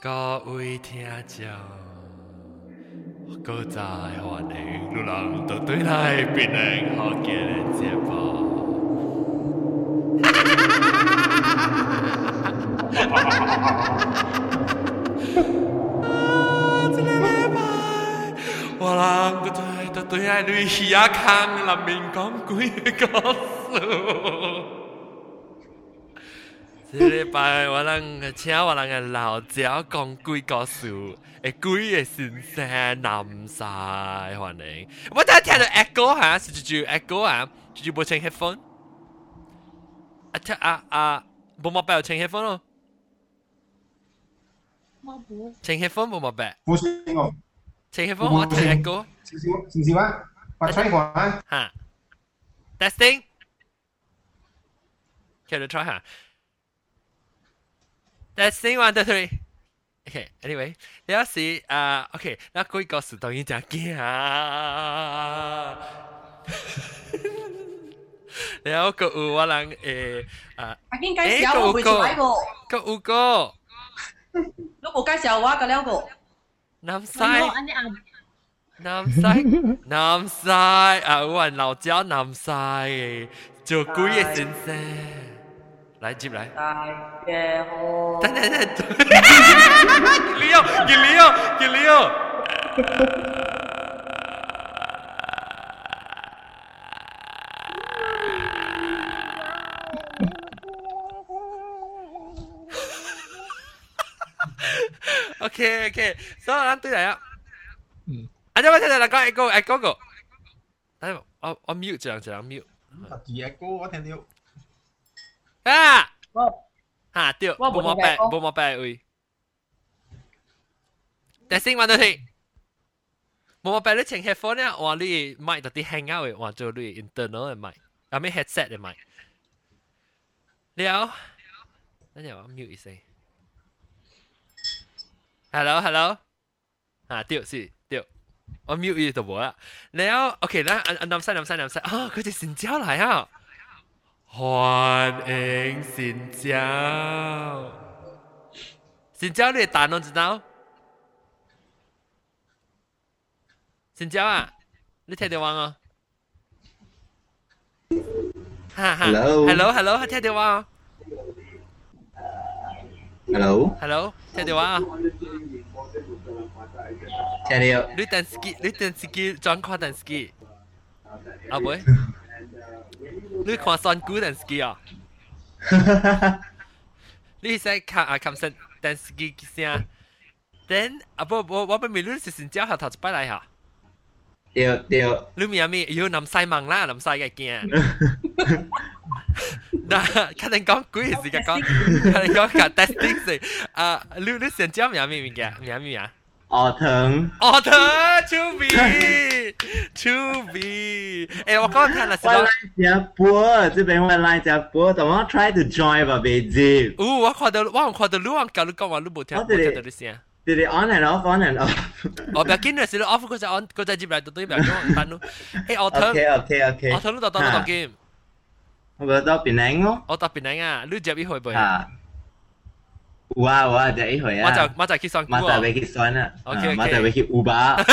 各位聽眾，各在歡迎，路人都對來變成好嘅人節目。這個禮拜，我人個都對來對耳坑南面講幾個數。這禮拜我人請我人嘅老鳥講幾個數，幾個先生南晒歡迎。我等下聽到 echo 嚇，是住 echo 啊，住冇請 headphone。冇冇白有請 headphone 咯。請 headphone 冇冇白。 冇請我。 請 headphone 我聽 echo。 試試啊，我 try 過啊。 嚇。Testing。叫你 try 下。Testing 1 2 3 Okay, anyway, 你要是OK， 那幾個數當然就驚啊！然後個有我人阿堅介紹我會做一個， 個有個， 你冇介紹我個了個， 南西，南西啊！我老椒南西做幾個先生。來接來。 大嘅好。 等，見你哦。OK， 所以咱對嚟啊。啊，我聽到人講 echo 個，等我 mute 一人 mute。 echo 我聽到。 啊！嚇對，冇冇白位。Testing 1 2 3，冇白你請 headphone 咧，話你麥到啲 hang out 嘅，話做你 internal 嘅麥，有咩 headset 嘅麥。了，等陣我 mute 一聲。Hello， 啊對是對，我 mute 伊就冇啦。了 ，OK 啦，南西，啊，佢哋成交嚟啊！歡迎新椒，新椒你打儂知道？新椒啊，你聽到我啊？哈 ，Hello， 聽到我啊 ？Hello， 聽到我啊？ 聽到。 你等 ski， 轉看等 ski， 啊唔會？你看酸菇等 ski 啊？你使看神等 ski 聲，等我不明你是新椒下頭一擺來哈？ 對。 你咪要南西問啦，南西嘅驚。嗱，看人講幾時間講，看人講個 testing 先。你新椒名咩啊 ？Autumn ，to be。誒，我剛聽啦，是我來隻波，這邊我來隻波，怎麼 try to join 吧，別接。 我看到你講話，你冇聽到你聲。 對 on and off。 我不要緊嘅，是你 off 嗰隻 on，嗰隻接嚟到對面講單咯。誒 ，OK。 我睇到到 game。 我到檳城咯。 我到檳城啊，你接一回未？ 有啊，第一回啊。 我就去算股。 我就去算啊。 我就去Uber。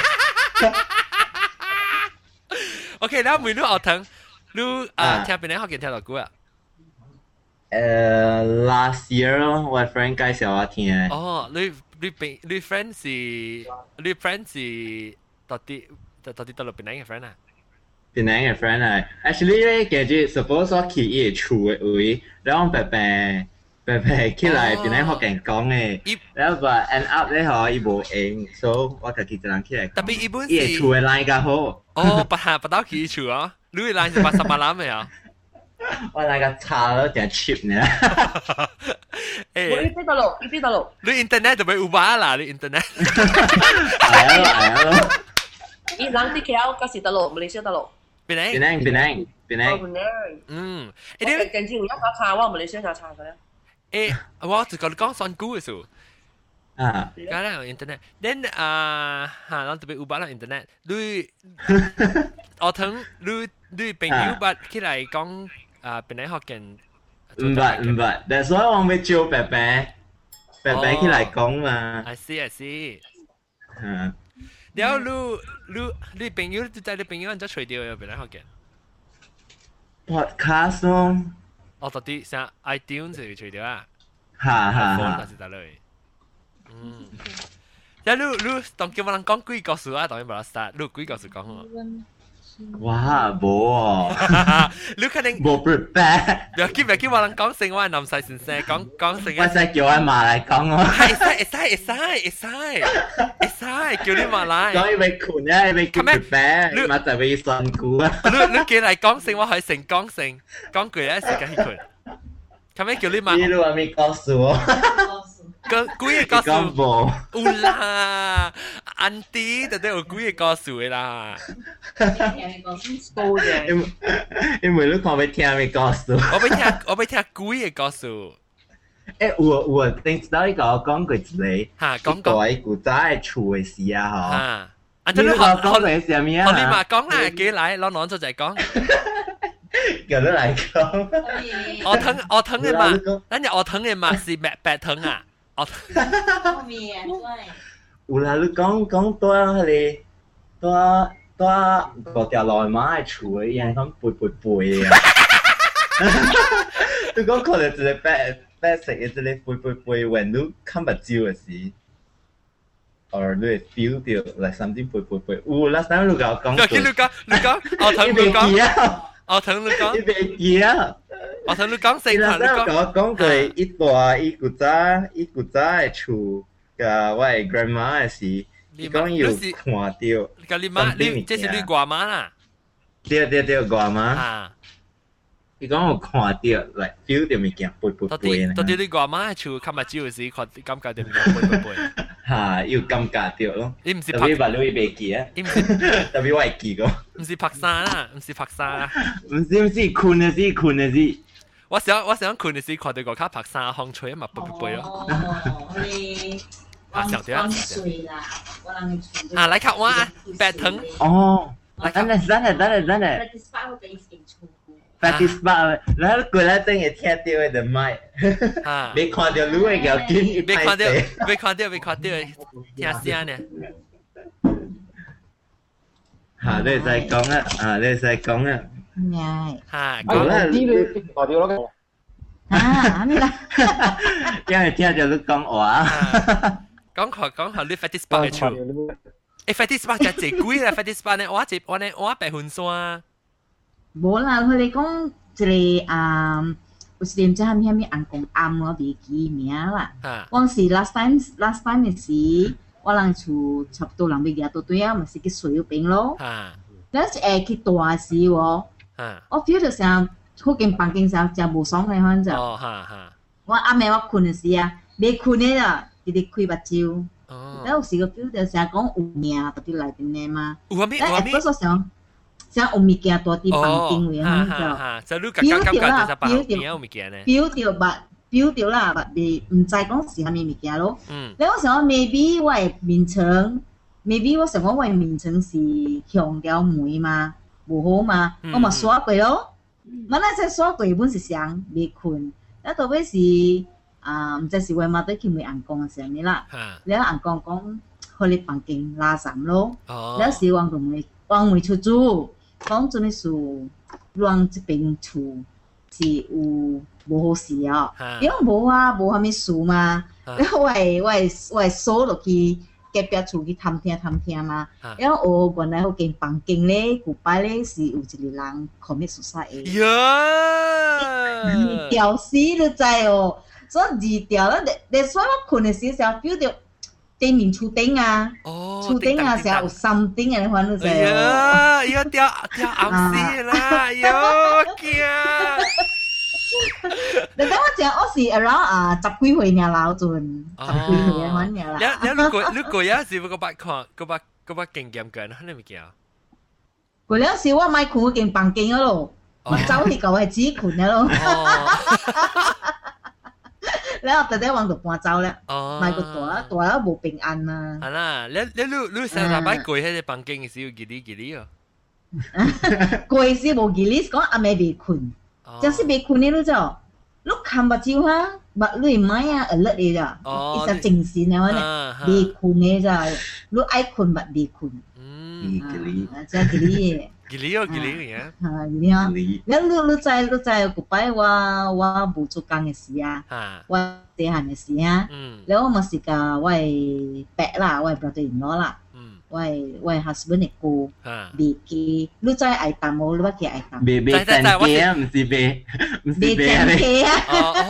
OK， แล้วมือรู้ออกทั้งรู้แทบเป็นไงเขาเขียนแทบต่อกูอ่ะ last year 我 friend 介紹我聽哦你 friend 是到底到落邊ไหน嘅 friend 啊邊ไหน嘅 friend 啊 actually 咧其實 suppose 我去伊厝嘅位然後白起來邊ไหน學人講嘅然後 but end up 咧嗬伊無應 so 我自己一人起來特別伊本是伊厝嘅 line 較好哦不到去厝啊你嘅 line 是80萬攬嘅啊我那個差咗點 cheap 呢我呢邊度路你 internet 就俾 Uber 啦你 internet 係咯伊人啲橋嗰時得路馬來西亞得路邊ไหน嗯誒近住有一架差我馬來西亞差嘅咧我就講算股嘅時候啊梗係有 internet then 咱特別 Uber 啦 internet 你我聽你朋友捌起來講邊ไหน學緊唔捌 that's why 我咪招白白白起來講嘛。 I see。 嚇。 然後你朋友就你朋友人就除掉又俾你學嘅。 podcast 咯。 哦，到底像 iTunes 就除掉啊。 嚇嚇嚇。是得嘞。然後你當叫我人講幾個數啊？當然冇得殺，你幾個數講喎。 哇，冇啊！你肯定冇 prepare。 唔要叫我人講成我係南西先生講成。 我使叫阿嫲嚟講咯。 會使，叫你嫲嚟。 講要被困啊，要被 prepare，你咪就被辛苦啊。 你叫嚟講成我係成講成講句咧時間去困。咁樣叫你嫲。 你路還未告訴我。 幾個告訴？ 冇。 有啦，安迪就都有幾個告訴嘅啦。 因為你看要聽未告訴。 我要聽幾個告訴。 誒，我頂知道你講過一個。 嚇，講。 喺古仔厝嘅事啊，嗬。 嚇。 你講嘅係咩啊？ 學你嫲講啦，幾嚟攞攞咗就係講。 叫你嚟講。 我疼嘅嘛，等陣我疼嘅嘛是白疼啊。 有啦，你講多係多個條內馬係厝嘅，伊係講背啊。你講可能一個白色嘅一個背，when 你看目睭嘅時。or 你會 feel 到 like something 背。有啦，三你講。 你講，我疼你講。我同你講， 你別記啊！ 我同你講成啦，你講佢一大一古仔嘅厝，個我係 grandma 嘅事，你講要看到。 個你媽，你這是你外媽啦。 對，外媽。你講我看到，like feel 到物件背呢。 到底你外媽嘅厝看目睭時，感覺到物件背。 嚇，要感覺到咯。 你唔是拍？特別話你會別記啊。特別我係記過。 唔是拍沙啦，唔是拍沙啦。 唔是困嘅事。 我想困嘅時，看到個卡拍沙風吹嘛，背咯。 哦，你上掉啊！ 水啦，我人啊，來看我白藤。 哦，等陣。practice 吧，然後過來等佢聽到佢的麥，未看到你會咬緊， 未看到，聽聲呢。 嚇，你再講啊， 係。 講啦，呢你代表咯。 咩啦？ 因為聽到你講話。 講下你 practice 吧嘅處。practice 吧就係貴啦，practice 吧呢，我白雲山。 冇啦，佢哋講一個有時唔知係咪紅公暗我未記名啦。往時 last time 嘅時，我人厝差不多人未夾到對啊，咪是去水邊咯。但係去大時喎，我 feel 到成好間房間成無爽嘅反正。我暗暝我困嘅時啊，未困嘅啦，直直開目睭。有時個 feel 到成講有命到啲內邊嘅嘛。 有咩？ 像有物件大啲房間位咁就，標掉啦，未唔知講是蝦米物件咯。你我想 maybe 我嘅面層 ，maybe 我想講我嘅面層是香蕉梅嘛，無好嘛，我咪刷過咯。我那隻刷過本是上未困，一到尾是唔知是為乜都見未硬講嘅時候咪啦。你硬講去你房間拉散咯，有時往回出租。講做咩事？讓這邊厝是有無好事啊？因為無啊，無蝦米事嘛。然後我係鎖落去隔壁厝去探聽嘛。然後原來嗰間房間咧，古擺咧是有一個人 commit suicide 嘅。二條死你知哦，所以二條啦，你所以我困嘅時候 feel 到。對面厝頂啊，厝頂啊，成日有三頂嘅，你看到未？ 要掉暗死啦，喲驚！ 你等我講，我是 around 十幾歲年老陣，十幾歲嘅年啦。 你過有時會個把勁劍嘅，你咪叫？ 過有時我買困嗰件房間嗰度，我走去舊係自己困嘅咯。แล้วแต่ได้วางตัวปัวเจ้าแล้วไม่ก็ตัวแล้วบุเป็นอันนะอันน่ะแล้วสารพัดกุยให้ในปังกิ้งสิวกี่ลี่อ่ะกุยสิบุกี่ลี่ก็อเมริกันจะสิเบคุณนี่รู้จักลูกคำบัดจิวฮะ你唔係啊，alert 你咋？其實正線啊，我哋困嘅咋，你愛困咪你困。即係嗰啲嘅。 你啊，你在古拜我冇做工嘅事啊，我地行嘅事啊，แล้ว我是個我แปะ啦，我 brother-in-law 啦，我 husband 嘅姑，別記，你在愛淡冇？你話叫愛淡？ 別正嘅啊，唔是別嘅啊。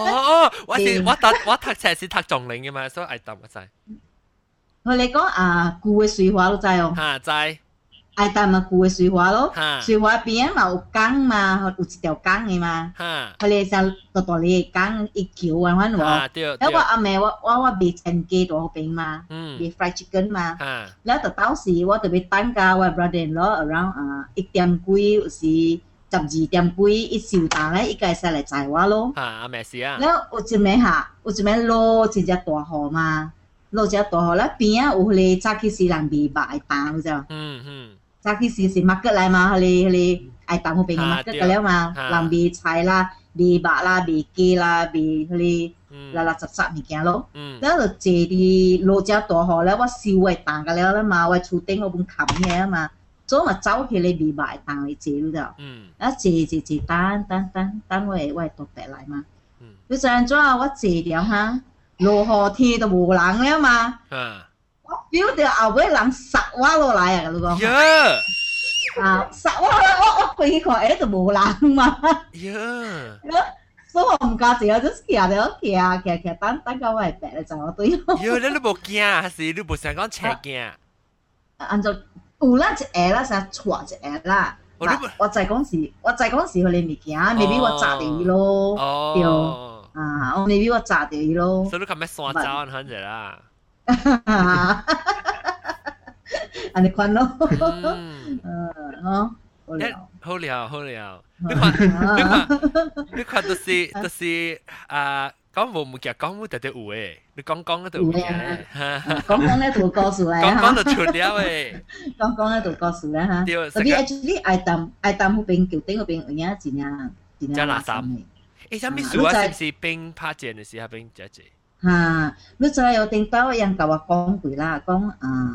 我讀冊是讀重領嘅嘛，所以愛淡我知。 佢哋講姑嘅水話你知哦？ 知。 愛淡嘛古嘅水花咯，水花邊嘛有缸嘛，有一條缸嘅嘛，佢哋就大嘅缸一橋彎彎喎。แล้วว่า阿妹ว่าเบชนเกตัวเขาเป็นมาเบฟรายชิคเก้นมาแล้วแต่當時ว่าจะไปตั้งกาว่า brother-in-law around 一點幾是12點幾一小檔咧，一個係嚟จ่ายว่า咯。 阿妹是啊。 แล้ว有一枚攞一隻大河嘛，攞一隻大河咧邊啊有佢哋早起時人未白檔你知道？早起時是 market 嚟嘛，佢哋愛當嗰邊 market 嘅了嘛，人未菜啦、未白啦、未雞啦、未佢哋雜雜物件咯。แล้ว就借啲攞隻大河咧，我燒愛當嘅了嘛，我厝頂嗰本冚嘅啊嘛，所以咪走起嚟未白當嚟借咯就，啊借單我獨白嚟嘛，你上咗我借掉嚇，落河天都冇人了嘛。我 feel 到後尾人殺我落嚟啊！你講，殺我我佢看就冇人嘛。所以我唔敢借，我就騎，等到我係白就我對。 你都冇驚啊？還是你冇想講斜驚？ 按照有啦一下啦，成錯一下啦。我就講時佢哋未驚，maybe 我炸掉伊咯。對，我 maybe 我炸掉伊咯。 所以你咁咩山走咁樣啦？ 安尼款咯， 好了，你看都是講無物件，講冇特別有誒，你講都有嘅， 講咧就告訴你， 講就出了誒， 講咧就告訴你嚇。特別 actually 愛淡嗰邊橋頂嗰邊有影真垃圾。 誒，啥物事啊？是唔是冰拍正嘅時候冰一隻？ 你知有頂到人甲我講過啦，講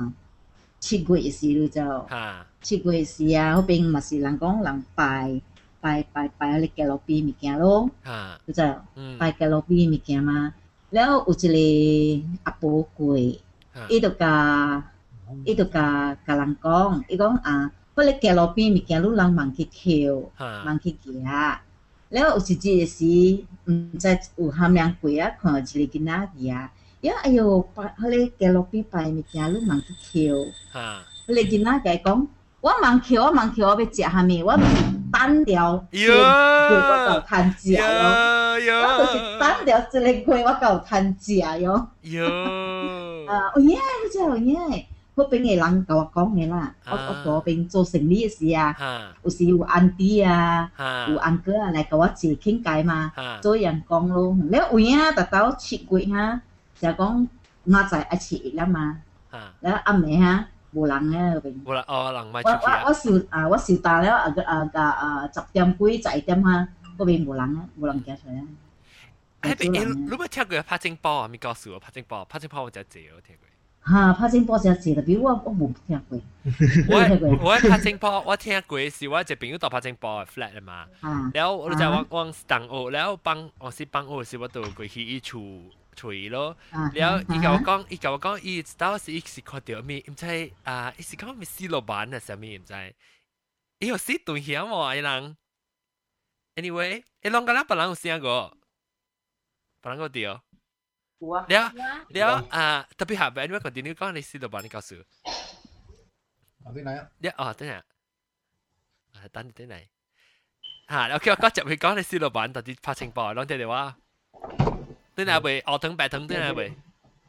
7月時你就7月時啊，嗰邊咪是人講人拜你嘅路邊物件咯，你知拜嘅路邊物件嘛，แล้ว有一個阿婆過，伊就甲人講，伊講嗰你嘅路邊物件，你人慢去撿，慢去夾。แล้ว有一日時，唔知有含兩鬼啊，看到一個囡仔去啊，哎呦，佢哋嘅路邊擺物件，你忙去撿，佢哋囡仔佢講，我忙撿，我要食蝦米，我就是單條雞，我夠貪食咯，我就是單條一個雞，我夠貪食喲。有影，你知有影。嗰邊嘅人甲我講嘅啦，我嗰邊做生意嘅時啊，有時有 auntie 啊，有 uncle 啊嚟甲我借傾偈嘛，做人講咯。แล้ว有影達到7月嚇，就講我在一起啦嘛，แล้ว暗暝嚇冇人咧嗰邊。 冇人，人咪出去啊！ 我笑大了10點幾11點嚇，嗰邊冇人行出嚟。 你有冇聽過拍正波啊？咪告訴我拍正波我真係借我聽過。 拍正波就借，特別我冇聽過。 我拍正波，我聽過是我一個朋友到拍正波 flat 啊嘛。然後我就往東澳，然後我是幫澳時我到過去伊厝咯。然後伊甲我講，伊知道是伊是看到咩，唔知伊是講咩死老闆啊，啥物唔知。伊有死對險喎，伊人。Anyway，伊啷個別人有聲個，別人個掉。แล้วtapi habis ni continue kau ni sila bani kau su. Nanti nanya. Ya, tu nanya. Tadi tu nanya. Okay, kau cakap kau ni sila bani tadi passing ball, long tiada wah. Tu nanya boleh, autumn pattern tu nanya boleh.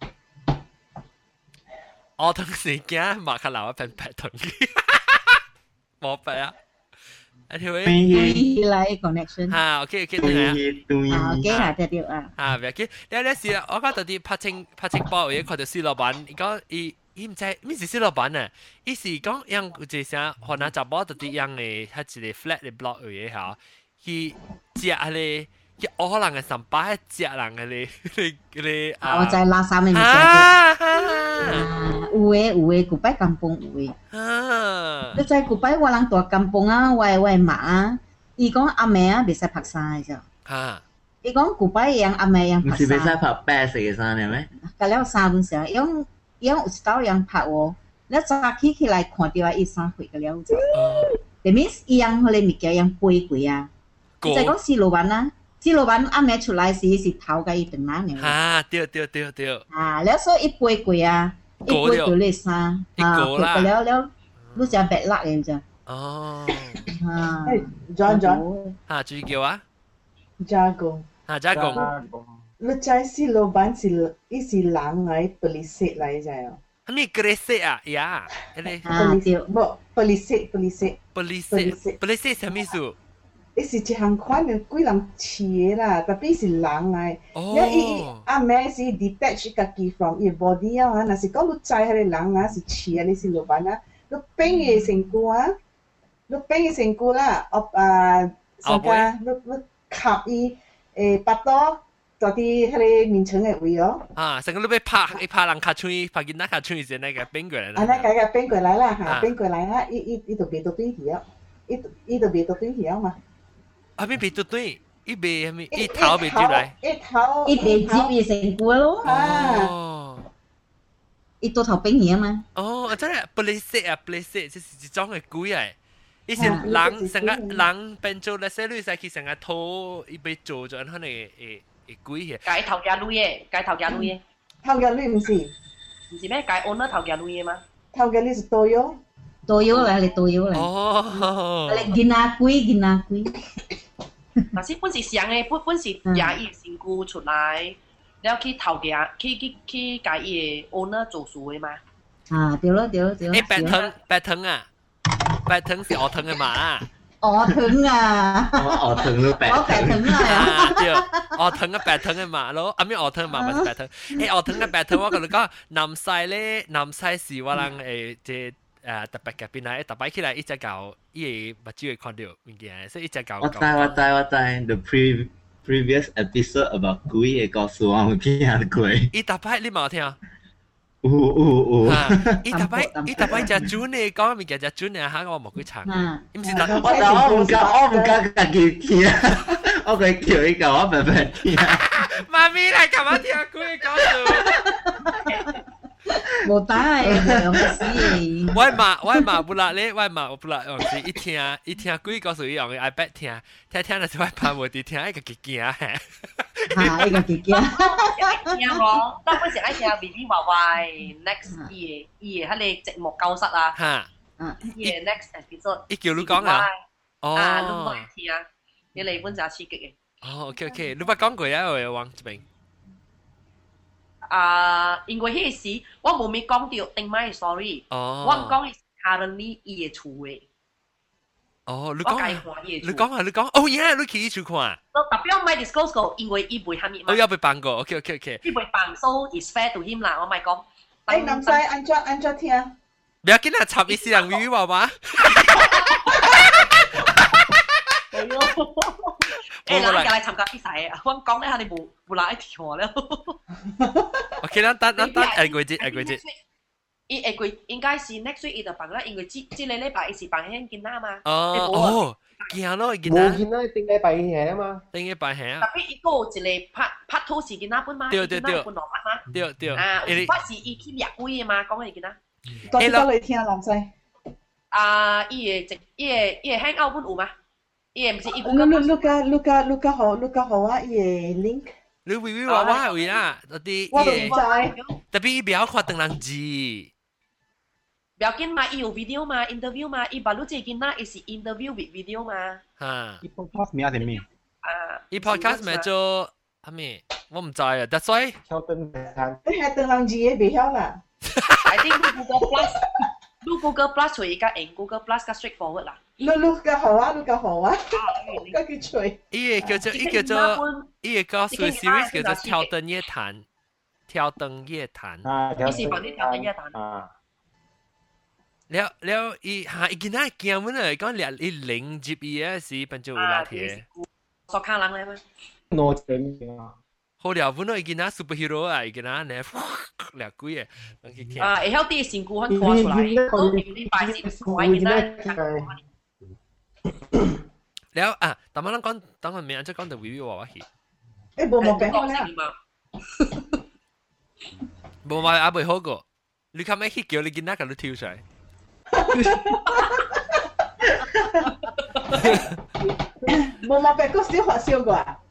Autumn sekian mak kalau apa pattern. Mau apa ya? Anyway, like connection. OK， 對啊。 OK 啊，對對啊。 唔係，你時我覺得啲拍清波嘢，看到施老闆，講伊唔知咩是施老闆啊？伊是講樣有一聲，可能查某到啲樣嘅，喺一個 flat 嘅 block 嘢嚇，佢食咧，佢可能係上百隻人嘅你啊，我在拉薩嘅物件。有誒，古拜甘榜有誒。你知古拜我人大甘榜啊，我媽啊，伊講阿妹啊，袂使拍衫嘅啫。伊講古拜樣阿妹樣拍衫。唔是袂使拍白色嘅衫嘅咩？ 隔了衫本時，樣有一道樣拍喎，你早起來看到伊衫開個了就。that means 伊樣佢哋物件樣背過啊。就講四老闆啊。四老闆阿妹出來時是頭嘅伊長男嘅。 對。 แล้ว所以一杯貴啊，一杯叫你衫，แล้วรู้จักแบบลักเองจ้ะ John 注意叫啊 ，jagung jagung 你知是老闆是伊是人嚟，police嚟就係。 咩 police 啊？呀，police 什麼意思？ 伊是一項款嘅幾人飼啦，特別是人嚟。因為阿妹是 detach 家己 from 伊 body 啊，若是講你知係人啊，是飼啊，你是老闆啊，你變嘅成句啊，你變嘅成句啦，上家你吸伊巴刀，就啲迄個面前嘅位哦。 成個你要拍人卡吹，拍囡仔卡吹先那個變過來啦。 那個變過來啦，嚇變過來啦，伊就變到對條，伊就變到對條嘛。 邊變到對？伊變係咪？伊頭變出來？ 伊變接變成句咯。伊多頭變嘢嘛？ 真係 police 即是一種嘅鬼嚟。以前人成個人變做咧，細女仔佢成個頭伊被做咗可能誒鬼嘅。 解頭家女嘅，解頭家女嘅。 頭家女唔是？ 唔是咩？解 owner 頭家女嘅嘛？ 頭家女是多樣。 多樣嚟，你多樣嚟。你見下鬼。 嗱，是本是上嘅，本是廿億身軀出來，然後去頭家，去解伊 owner 做事嘅嘛。 對咯。 白藤啊！白藤是鵝藤嘅嘛啊！ 鵝藤啊！ 鵝藤都白藤啊！ 對，鵝藤嘅白藤嘅嘛咯，阿咩鵝藤嘅嘛咪是白藤。鵝藤嘅白藤我同你講，南西是我人即特別嘅邊嚟，特別起來一隻狗，伊個目睭會看到物件，所以一隻狗。 我知。The previous episode about 鬼嘅故事我有聽過。 伊特別你冇聽？ 有。 伊特別只準嘅講物件只準嘅嚇，我冇去查。伊唔是特。 我唔敢家己聽，我佢叫伊個我白白聽。 媽咪嚟幹嘛聽鬼故事？ 冇打係用死。 我嘛不啦咧，我嘛不啦用是一聽鬼故事用嘅 iPad 聽就係怕無啲聽一個驚嚇。 一個驚。 聽我，當嗰時愛聽 BB 娃娃 next 伊嘅迄個節目教室啊。伊嘅 next episode。伊叫你講啊？ 你唔愛聽，你嚟本就刺激嘅。 OK， 你捌講過啊？我忘這邊。 因為迄時我冇咪講到定買 story， 我講係 currently 伊嘅厝嘅。 你講啊！你去厝看。 特別我唔係 disclose 過，因為伊袂蝦米嘛。 要被辦過 ，OK。 伊袂辦 ，so is fair to him 啦。我咪講。 南西安怎聽？ 不要緊啊！插伊私人語話嘛。 嗱，嚟參加比賽啊！我講咧下你冇嚟一條了。 OK，等下季節。 伊下季應該是 next week 伊就辦啦，因為這個禮拜伊是辦喺囡仔嘛。 驚咯，囡仔。冇囡仔定禮拜下啊嘛。 定禮拜下啊。 特別伊個一個拍拖是囡仔本嘛，囡仔本落拍嘛。 對。 我是伊去掠鬼嘅嘛，講嘅囡仔。 多啲嚟聽南西。 伊個 hang out 本有嘛？伊唔是伊個。 Luka 好啊！伊個 link。 你微娃有呀？嗰啲我都唔知。 特別伊不要看等人字。 不要緊嘛，伊有 video 嘛 ，interview 嘛，伊把你這囡仔伊是 interview with video 嘛。 伊 podcast 名係咩？ 伊 podcast 咪做係咩？我唔知啊。That's why。 曉等人。 你係等人字嘅未曉啦。 I think Google Plus 隨而家用 Google Plus 加 straightforward 啦。 你好啊！嗰叫吹。 伊個叫做 series 叫做挑燈夜談。伊是講啲挑燈夜談。了伊囡仔驚乜嚟講？伊零接伊啊是變做有拉鐵。 索卡人嚟咩？ 攞錢啊！ 好了，本來已經拿 superhero 啊，已經拿呢兩鬼嘅， 會曉啲身軀很拖出來，都你擺是外面咧。 แล้วตอนนั้น講，等我明仔講到 review 話戲。 誒，冇病好啦。 冇話阿未好過，你看咩戲叫你見那個都跳出來。 冇病嗰時發燒過啊？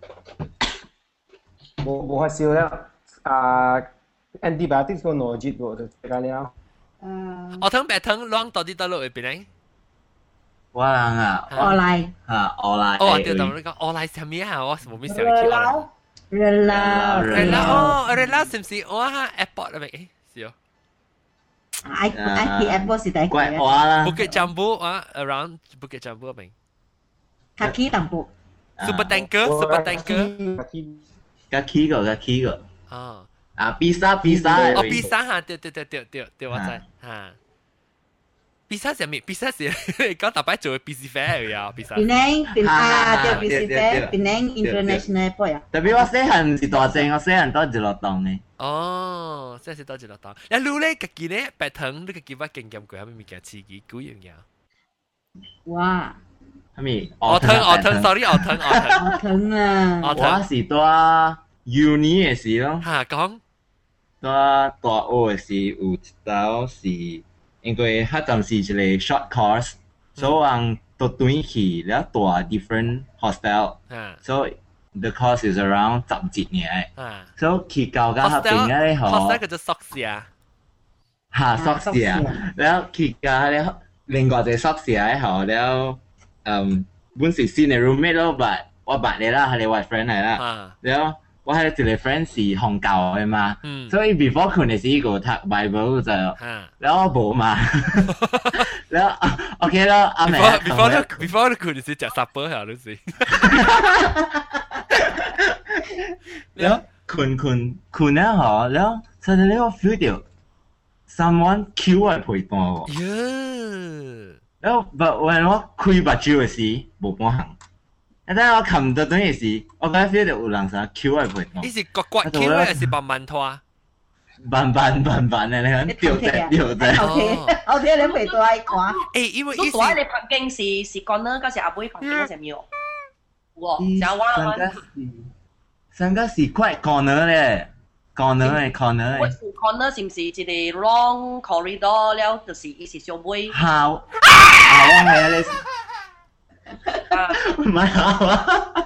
冇發燒啦。antibiotics 個攞住個就食了。 我聽白湯啷到底到落去邊咧？ 我人啊， 我嚟我來。 哦，對，同你講，我來係咩啊？我冇咩想去。 熱鬧， 熱鬧是唔是？我喺 airport 咪？是哦。 I airport 是第一個。 怪我啦。 Bukit Jambu around Bukit Jambu 咪 ？Kaki Tampu。 Super tanker。 kaki 個。披薩。 哦，披薩嚇，對，我知嚇。披薩係咩？披薩係講大擺做 busy fair 呀，披薩。 對 busy fair，Penang International Airport 啊。 特別我細漢是大正，我細漢到一落檔呢。 哦，即係到一落檔。一路咧，自己咧白糖，你自己把經驗過，係咪物件刺激幾樣嘢？ 哇！ 係咪？ 鵝湯 ，sorry， 鵝湯啊！ 我是到 uni 嘅時咯。 嚇講。 到大學嘅時有一道是。因為佢陣時一個 short course，所以我到轉去了大 different hostel，so the course is around 10年，所以去到嗰邊咧嗬 ，hostel 叫做宿舍啊， 嚇宿舍，แล้ว去到咧另外一個宿舍咧嗬，แล้ว本是新嘅 roommate 咯，我白你啦，係你 white friend 嚟啦，แล้ว我係一個 friend 是韓教嘅嘛，所以 before 佢哋試過讀 Bible 就，แล้ว我冇嘛，แล้วโอเคแล้ว阿明 before 佢哋試食 supper 係咯先， แล้วคุณ咧嗬，แล้วsuddenly 我 feel 到 someone kill 我陪伴喎，แล้วwhen 我開目睭嘅時冇半行。但我冚到等嘅時，我覺得 feel 到有人想 Q 我陪我。 呢是骨 Q 還是慢慢拖？ 慢嘅，你睇掉隻。 OK，你陪到愛講。 誒，因為都話你拍經是講呢，嗰時阿妹拍經嗰時冇。喎，就話上個是快 corner 咧，corner。 corner 是唔是一個 long corridor 了？就是伊是小妹。 好，我係你。唔係啊！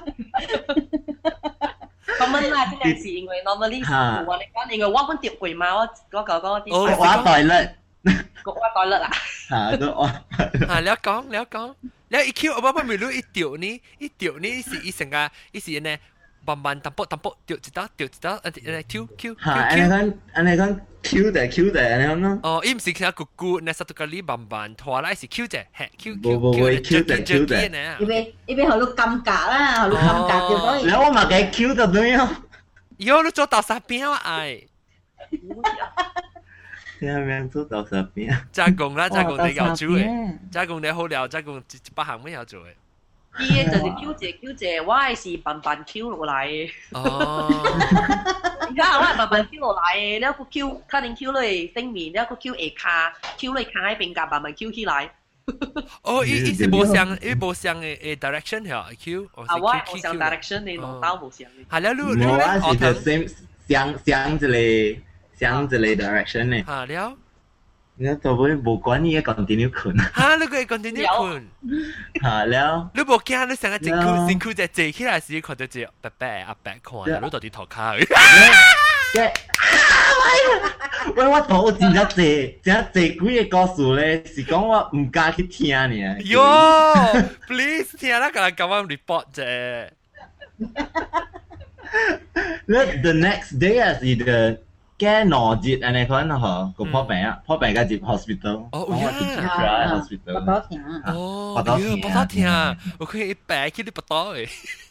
咁樣啦，即係是因為 normally 我哋講，因為我本碟櫃嘛，我啲我袋甩， 我袋甩啦。 嚇都我嚇，你講，你一 Q 我咪รู้一條呢是一成個一時呢，慢慢淡薄掉一刀，Q。 嚇，安尼講 Q 的安尼咯。 哦，伊唔是其他咕咕，那實在你慢慢拖啦，是 Q 啫，Q。 冇 Q 的。 伊邊好多尷尬啦，好多尷尬就講。 然後我咪嘅 Q 就對咯。 喲，你做到啥邊啊？哎。 下面做到啥邊？ 加工啦，加工你要做嘅，加工你好了，加工一百項乜要做嘅。 伊嘅就是 Q 姐，我係是慢慢 Q 落嚟嘅。 哦。 而家我係慢慢 Q 落嚟嘅，แล้ว個 Q 肯定 Q 嚟正面，แล้ว個 Q 下卡 ，Q 嚟卡喺邊架慢慢 Q 起來。 哦，伊是無相嘅 direction 嚇 Q。 我係相 direction，你攞刀無相嘅。 係啦，你我係 the same 相一個 direction 咧。 係了。 你做咩冇關呢個 continue 困？ 嚇，你個 continue 困。 嚇了。 你冇驚你成日整褲就坐起來時，看到隻白白阿白看，你到底頭卡去。 喂，我頭真係幾個故事咧，是講我唔敢去聽呢。 喲 ，please 聽啦，咁我 report 啫。 The next day 啊，是個。嘅腦節安尼款嗬，個破病嘅入 hospital。 哦，有啊 ，hospital。 不到聽。 哦，不到聽，我可以白去你不到誒。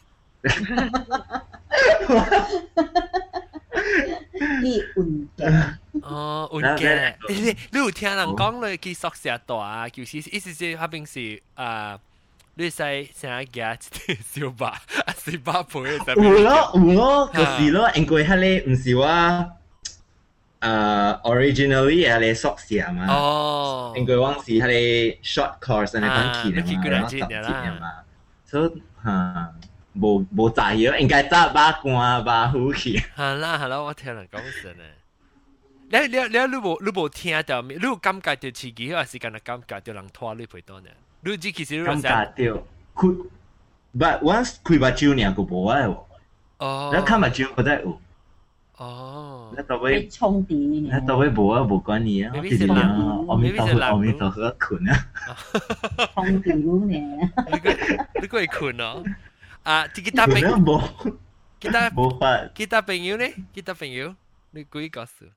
你運嘅。 哦，運嘅。你有聽人講咧，佢宿舍大，就是意思是嗰邊是你使啥夾一小巴，啊小巴陪你在有咯，就是咯，因為迄個唔是話originally 係你宿舍嘛， 哦， 因為我是迄個 short course 你講去嘅嘛，然後10節嘅嘛，所以無在咯，應該搭把關把好去。 係啦，我聽人講神咧。你無聽到，你有感覺到自己，還是敢若感覺到人拖你陪到呢？你其實感覺到，but once 開目睭爾個無啊喎， 哦， 你開目睭覺得有， 哦， 你到尾充電， 你到尾無啊無關你啊，其實阿彌陀佛困啊， 充電呢？ 你會困哦？啊，其他朋友，其他朋友呢？其他朋友，你舉個數。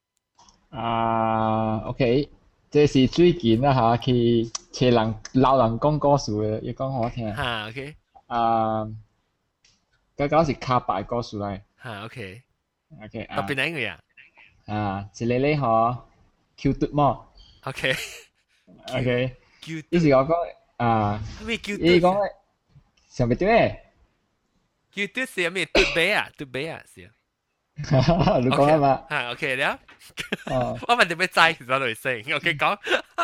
OK， 這是最近啦嚇，去聽老人講故事嘅，要講好聽。 嚇 ，OK。 嗰是卡牌故事嚟。 嚇 ，OK。 OK。 特別哪個呀？ 一個咧嗬，叫嘟麼 ？OK。 OK。呢時我講咩叫？ 你講上邊啲叫嘟是咩？嘟比啊，是啊。 你講啊嘛。 嚇 ，OK 了。我問你咩齋其實嚟聲 ，OK 講。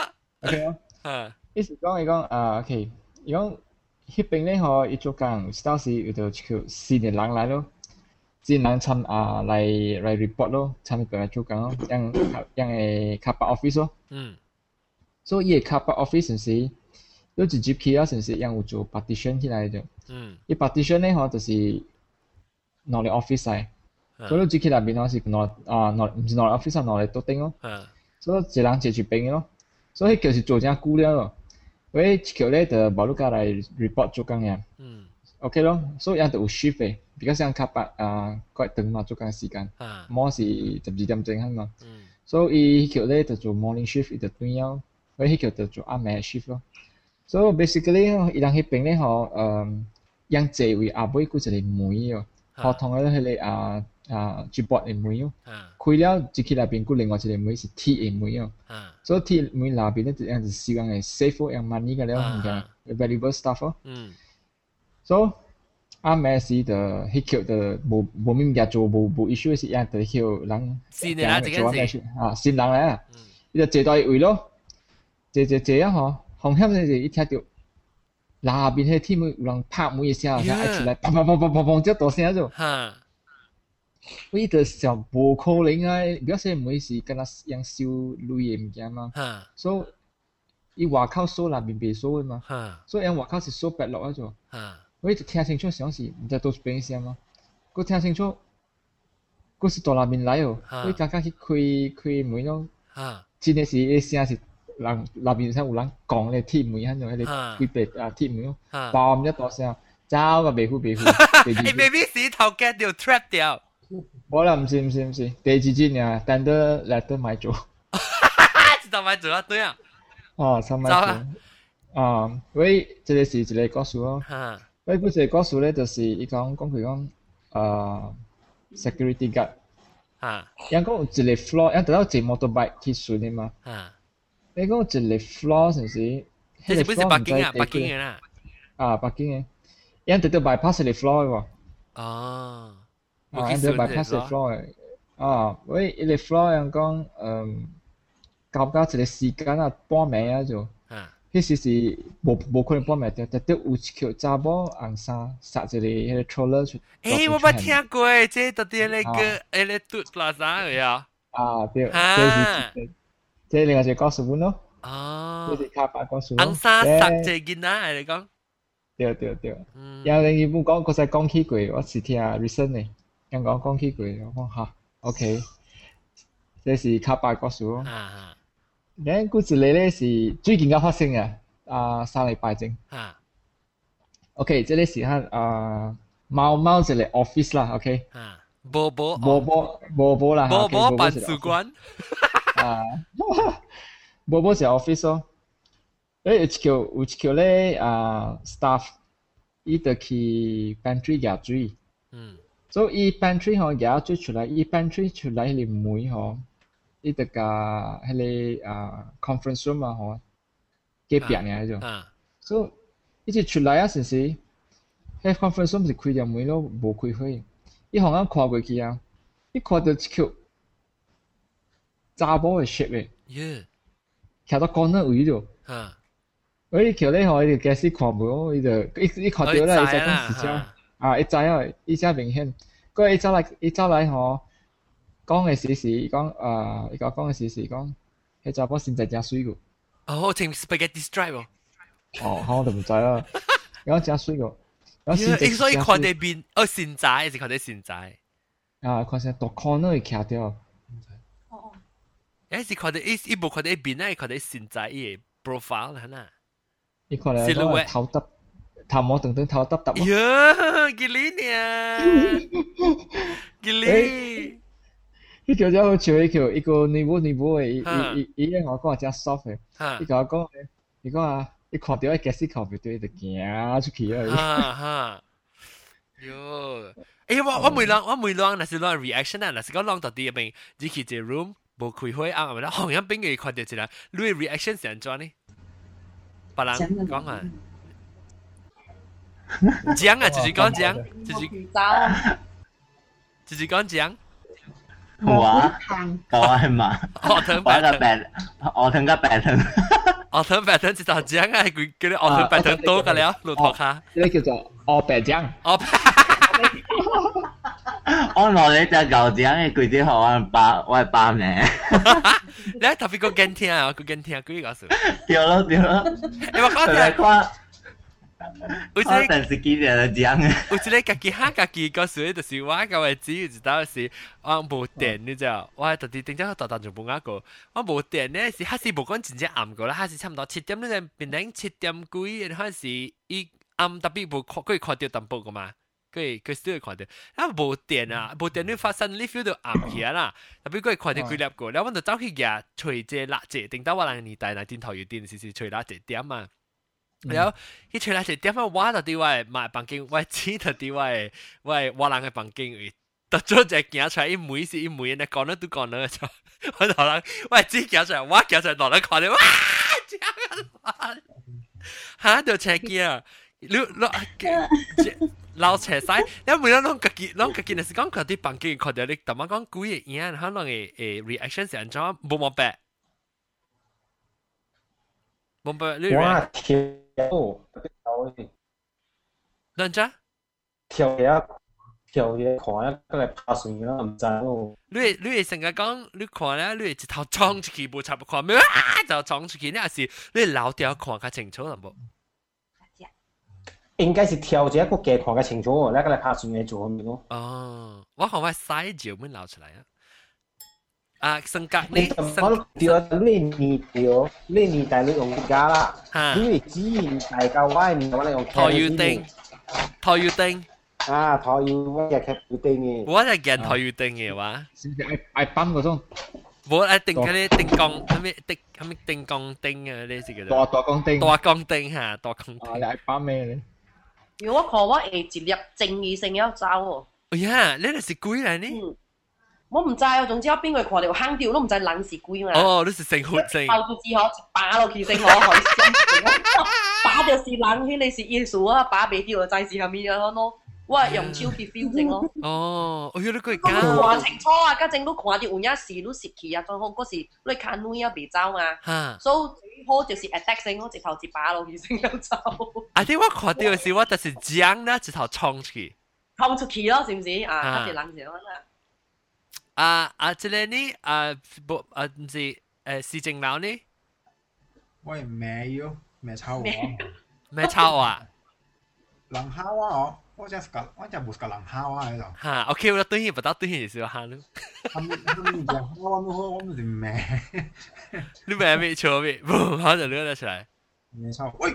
OK 咯。呢時講OK，伊講迄邊咧嗬，伊做工，當時有條叫新嘅人來咯，新人參來 report 咯，參過來做工咯，樣嘅 cover office 咯。所以伊嘅 cover office 時，有直接去啊，時樣有做 partition 起來嘅。伊 partition 咧嗬，就是攞嚟 office 嚟。所以你去那邊我是攞唔是攞 office 攞嚟做頂咯，所以一人接住邊咯，所以就是做正久了咯。喂，橋咧就冇碌家嚟 report 做工呀，OK 咯，所以人就有 shift 嘅，比較上較白較長嘛做工時間，冇是12點鐘係嘛，所以橋咧就做 morning shift，就對了，喂，橋就做暗暝 shift 咯，所以 basically 伊人迄邊咧嗬，樣濟位阿妹佢就嚟妹哦，學堂咧迄個接駁嘅妹咯，開了就去那邊，佢另外一個妹是 T 嘅妹哦，所以 T 妹那邊咧就樣子希望係 safe 樣 money 嘅了，嘅 valuable stuff 咯，所以阿妹是就迄橋就無物件做無 issue 是樣就橋人新嘅啦， 做咩事新人嚟啊，伊就坐到位咯，坐啊嗬，紅險咧就一聽到那邊迄 T 妹有人拍妹嘅聲，一出來砰砰砰砰砰砰，這大聲咗。我就想無可能啊！表示妹是跟他樣收鐳嘅物件嘛，所以伊外口鎖那邊袂鎖嘅嘛，所以人外口是鎖白落嗰種。我就聽清楚想是唔知都是邊聲嘛，我聽清楚，我是到那邊來哦，我剛剛去開門咯，真係是啲聲是人那邊上有人講咧鐵門，喺度喺度開白鐵門咯，爆咁一大聲，走個白虎。 誒 ，maybe 是頭家掉 trap 掉。 冇啦，唔是，第二節啊，但都嚟都買咗。 知道買咗啊？對啊。 差買咗。喂，這個是一個故事咯。喂，嗰個故事咧，就是伊講佢講security guard。人講有一個 floor，人得到坐 motorbike 去順嘅嘛。你講有一個 floor 陣時， 迄個不是北京啊，北京嘅啦。 北京嘅，人得到 bypass 個 floor 喎。 哦。 人哋 bypass 個 floor 嘅，喂，伊個 floor 人講，到一個時間啊，半暝啊就，迄時是無可能半暝，但有一條查某紅衫殺一個迄個 troller 出。 我捌聽過，這到底那個那嘟plaza嘅啊？ 對，這另外一個故事本咯。這是卡巴故事咯。 紅衫殺一個囡仔嚟講。 對。有另一本講，嗰時講起過，我是聽 recent 嘅。人講起過，我講嚇 ，OK， 這是卡巴故事咯。然後故事咧是最近嘅發生嘅，3禮拜前。OK， 這裡是貓一個 office 啦 ，OK。 波啦， 波辦事官。 波是 office 咯。有一條咧staff，伊就去 pantry 夾水。所以伊 pantry 嗬夾水出來，伊 pantry 出來迄個門嗬，伊就甲迄個conference room 啊嗬，隔壁呢迄種。所以一直出來啊，時時，迄 conference room 是開條門咯，無開開。伊行咁看過去啊，伊看到一條查某嘅 shape 嘅，徛到 corner 位度。伊徛咧吼，伊就假使看無，伊就伊看到啦，伊就講是只啊，伊知啊，伊只明顯。嗰伊走來吼，講嘅時時，伊講伊講嘅時時講，迄查某身材真水個。 哦，整 spaghetti stripe 喎。 哦，我就唔知啦。講真水個。 所以看啲邊，現在是看啲現在。 啊，看先大 corner 會徛掉。 哦。 是看啲伊無看啲邊咧，看啲現在伊 profile 係呐。 伊看嚟都頭耷，頭毛等頭耷耷。 呀，吉利呢？吉利。 伊條只好笑，伊條一個尼波嘅，伊咧我講真 soft 嘅。伊甲我講，伊講啊。伊看到伊假使看唔到，就行出去啊！喲，我每浪，那是浪 reaction 啊，那是講浪到底入邊，只去只 room 無開開啊，咪啦，紅人邊個看到一啦，你 reaction 是安怎呢？別人講啊，講啊，就是講講，就是講講。 我係嘛？我聽個白藤。 我聽白藤就講啊，佢叫你我聽白藤多㗎了，老頭卡。 呢叫做我白醬。 我攞你隻舊醬嘅佢啲好我係爸名。 你特別個驚聽啊，佢驚聽佢講數。 掉咯。 你話講聽。我電視機就醬嘅。 我知你家己個數就是我個位置知道是我冇電，你知道？我特地定咗個就冇啱個，我冇電咧是，還是冇講真正暗個啦，還是差唔多7點咧，變成7點幾，還是伊暗特別冇佢看到淡薄個嘛，佢still 會看到，啊冇電啊，冇電你發生你 feel 到暗起啦，特別佢看到幾粒個，然後我就走去夾隨隻蠟隻，定到我兩年代那電頭要電是隨蠟隻點嘛。然後佢除嚟點解我到啲我買房間，我知到啲我人嘅房間位，突咗隻行出嚟，一每時一每人講得都講得咗，我就諗我知行出嚟，我行出嚟落嚟看到，哇！嚇就赤見啊！你老斜曬，因為啷個見係講佢啲房間看到你，但係講故意樣，可能嘅reaction 係安怎冇冇白，冇白你。認真？ 跳嘢看一個嚟拍船啦，唔知咯。 你成日講，你看咧，你一頭衝出去，冇插看咩啊？就衝出去，呢是你老掉看較清楚啦冇？ 應該是跳一個嘅看較清楚喎，你個嚟拍船嘅做咩咯？ 哦，我看我細照咁撈出嚟啊！啊，性格你我掉你年代你用啲架啦，因為之前大家歪面我哋用台語釘， 啊，台語我係劇釘嘅， 我係見台語釘嘅話， 是愛ปั้嗰種， 冇愛釘嗰啲釘鋼，係咪釘鋼釘啊？呢是叫做大鋼釘， 大鋼釘嚇，大鋼釘。 你愛ปั้咩咧？ 如果看我會一粒正義性要走喎。 哎呀，你係鬼嚟呢？ 我唔知啊，總之我邊個看到坑掉都唔知人是鬼嘛。 哦，你是成活症。 後住之後一把落去先我開心，把就是人，迄個是耶穌啊，把未掉就知是下面啊咯。我用手去 feel 正咯。 哦，哎呀，你佢講看清楚啊，家陣都看到有影事都蝕去啊，仲好嗰時你看女啊未走啊，所以好就是 attack 性，我直頭一把落去先有走。 啊，啲我看到嘅時，我就是將啦，直頭衝出去。 衝出去咯，是唔是啊？一人就咁啦。 這裡呢唔是市政樓呢？ 我係咩要咩抄我？ 咩抄啊？ 人敲啊我只冇個人敲啊喺度。 嚇 ，OK，我對不到對你少下咯。 他們講我唔是咩？ 你咩錯咩？唔好就攞得出嚟。 咩抄？喂，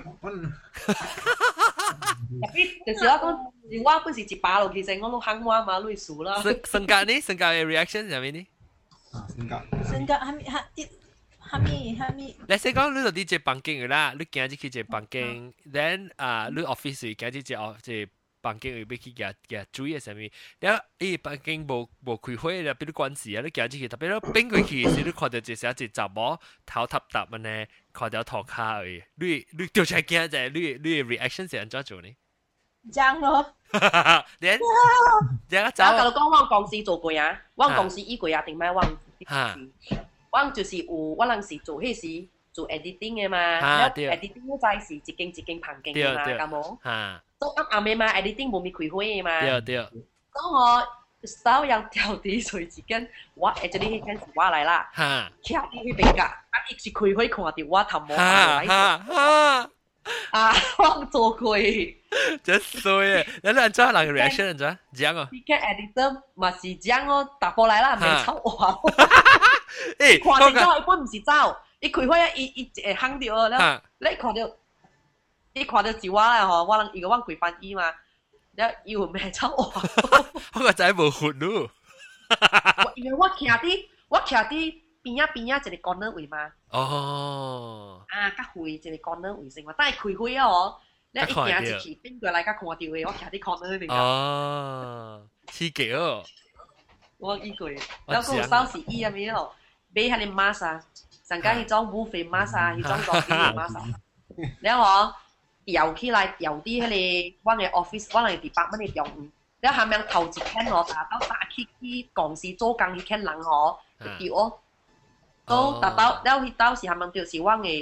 就是我講，我本是一把落去先，我都喊我嘛，你數啦。 性格呢？性格嘅 reaction 係咩呢？ 性格係咪？ 你先講你到啲隻房間嘅啦，你今日去隻房間 ，then 你 office 今日隻房間會俾佢嘅注意係咩？你房間冇開會啦，俾你關事啊！你行進去，特別你邊過去時，你看到一些查某頭耷耷嘅呢，看到頭殼而已。你掉出嚟驚就係你 reaction 係點做呢？ 爭咯， 你啊， 假如講我公司做過啊，我公司依個啊定咩？我就是有我陣時做迄時做 editing 嘅嘛，editing 就係一間一間棚間嘅嘛，咁冇。都啱啱嘛 ，editing 冇咪開會嘅嘛。 對。 當我手有掉啲水之間，我actually 迄間是我嚟啦，徛喺嗰邊㗎，啊，一是開會看到我頭毛嚟。我做過， 真衰啊！你按照哪個 reaction 按照？講哦。 你個 editor 嘛是講哦，打過來啦，未抽我。 誒， 看到咗一般唔是走，一開會一行掉了，你看到是我啦嗬，我如果我跪翻衣嘛，你要咩抽我？ 我個仔冇活咯。 因為我徛啲。邊一個 corner 位嘛？ 哦。 較會一個 corner 位先嘛，但係開會啊哦，你一行一去邊過來較看到嘅，我徛啲 corner 邊。 哦，刺激哦！ 我依個，然後個手是依入面咯，俾下你 mask 啊，上家迄種無肥 mask 啊，迄種個啲 mask 啊，然後調起來調啲迄個我嘅 office，我嘅 department 嘅用，然後下面頭一天我打去公司做工，去見人哦，調哦。都達到，然後佢到時係咪就是我嘅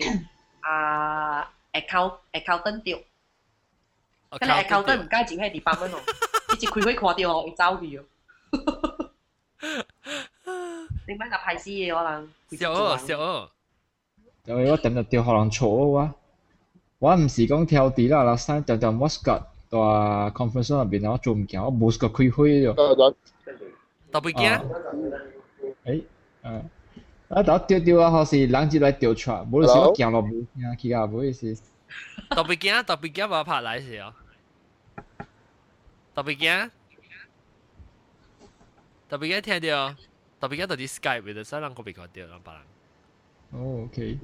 accountant 掉，跟住 accountant 唔該就喺department咯，一直開會看到我會走去哦。點解咁排死嘅可能？ 笑哦。 因為我等到掉可能錯啊，我唔是講挑啲啦，last time 就我 Scott 在 conference 入邊我做唔見，我冇 Scott 開會咗。 特別驚？ 到掉啊，好似人接來掉出，冇就時我行落冇驚，其他冇意思。 特別驚我拍來時哦。特別驚聽到，特別驚到啲 Skype 嘅，所以人個別個掉，人別人。 哦，OK。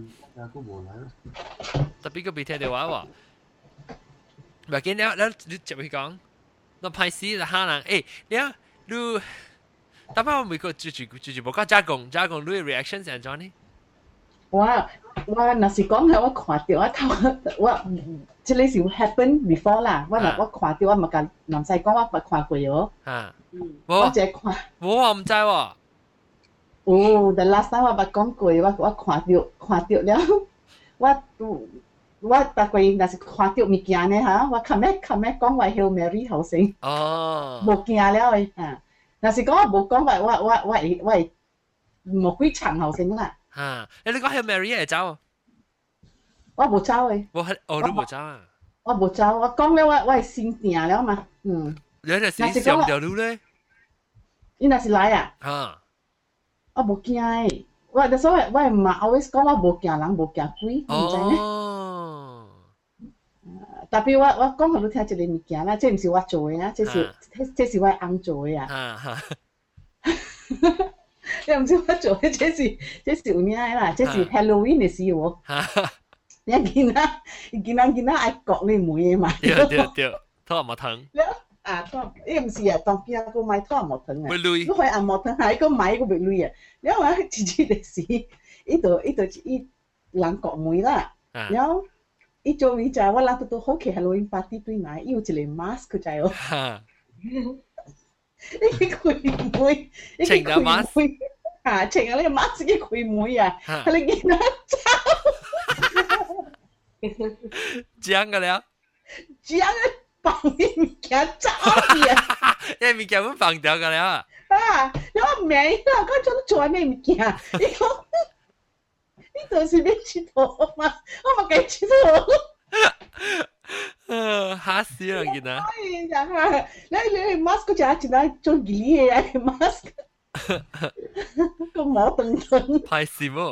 特別個別聽到話喎，唔係見你接佢講，我拍死就嚇人，誒你。但係我每個住冇講加工，你嘅 reaction 係點呢？ 我若是講係我看到我即係是 happen before 啦，我看到我咪甲男仔講我看過喎。我只看。 我唔知喎。 the last time 我咪講過，我看到了，我大概若是看到物件呢嚇，我冚咩講話 Hail Mary 後生。 哦。 冇驚了誒。若是講我冇講話，我係冇幾長後生啦。 你講係 Mary 嚟走？ 我冇走誒。 你冇走啊？ 我冇走，我講咧，我係先定了嘛。 你係先上條路咧？ 你若是來啊？我冇驚誒，我所以我係唔係 always 講我冇驚人，冇驚鬼，唔知呢？特別我講互你聽一個物件啦，這唔是我做嘅啊，這是我翁做嘅啊。你唔知我做嘅，這是有咩啦？這是 Halloween 嘅時候。你見啦愛割你妹嘅嘛？ 對，拖毛藤。 你唔是啊？當邊個買拖毛藤啊？ 會累。 你開按毛藤係個買個會累啊！你話次嘅時，呢度人割妹啦，然後。伊做咪就係我諗到好奇 Halloween party 對埋，要一個 mask 就係哦。你開妹， 請個 mask 啊，請啊！你 mask 嘅開妹啊，你見到講個了， 講個放啲物件走啲啊！ 你物件會放掉個了啊？ 我唔係啦，我做咩物件？你講。你就是要佚佗嘛？我冇計佚佗。嚇死人見啊！ 你 mask 就係一個做幾嘅 mask，個毛頓頓。 拍攝喎！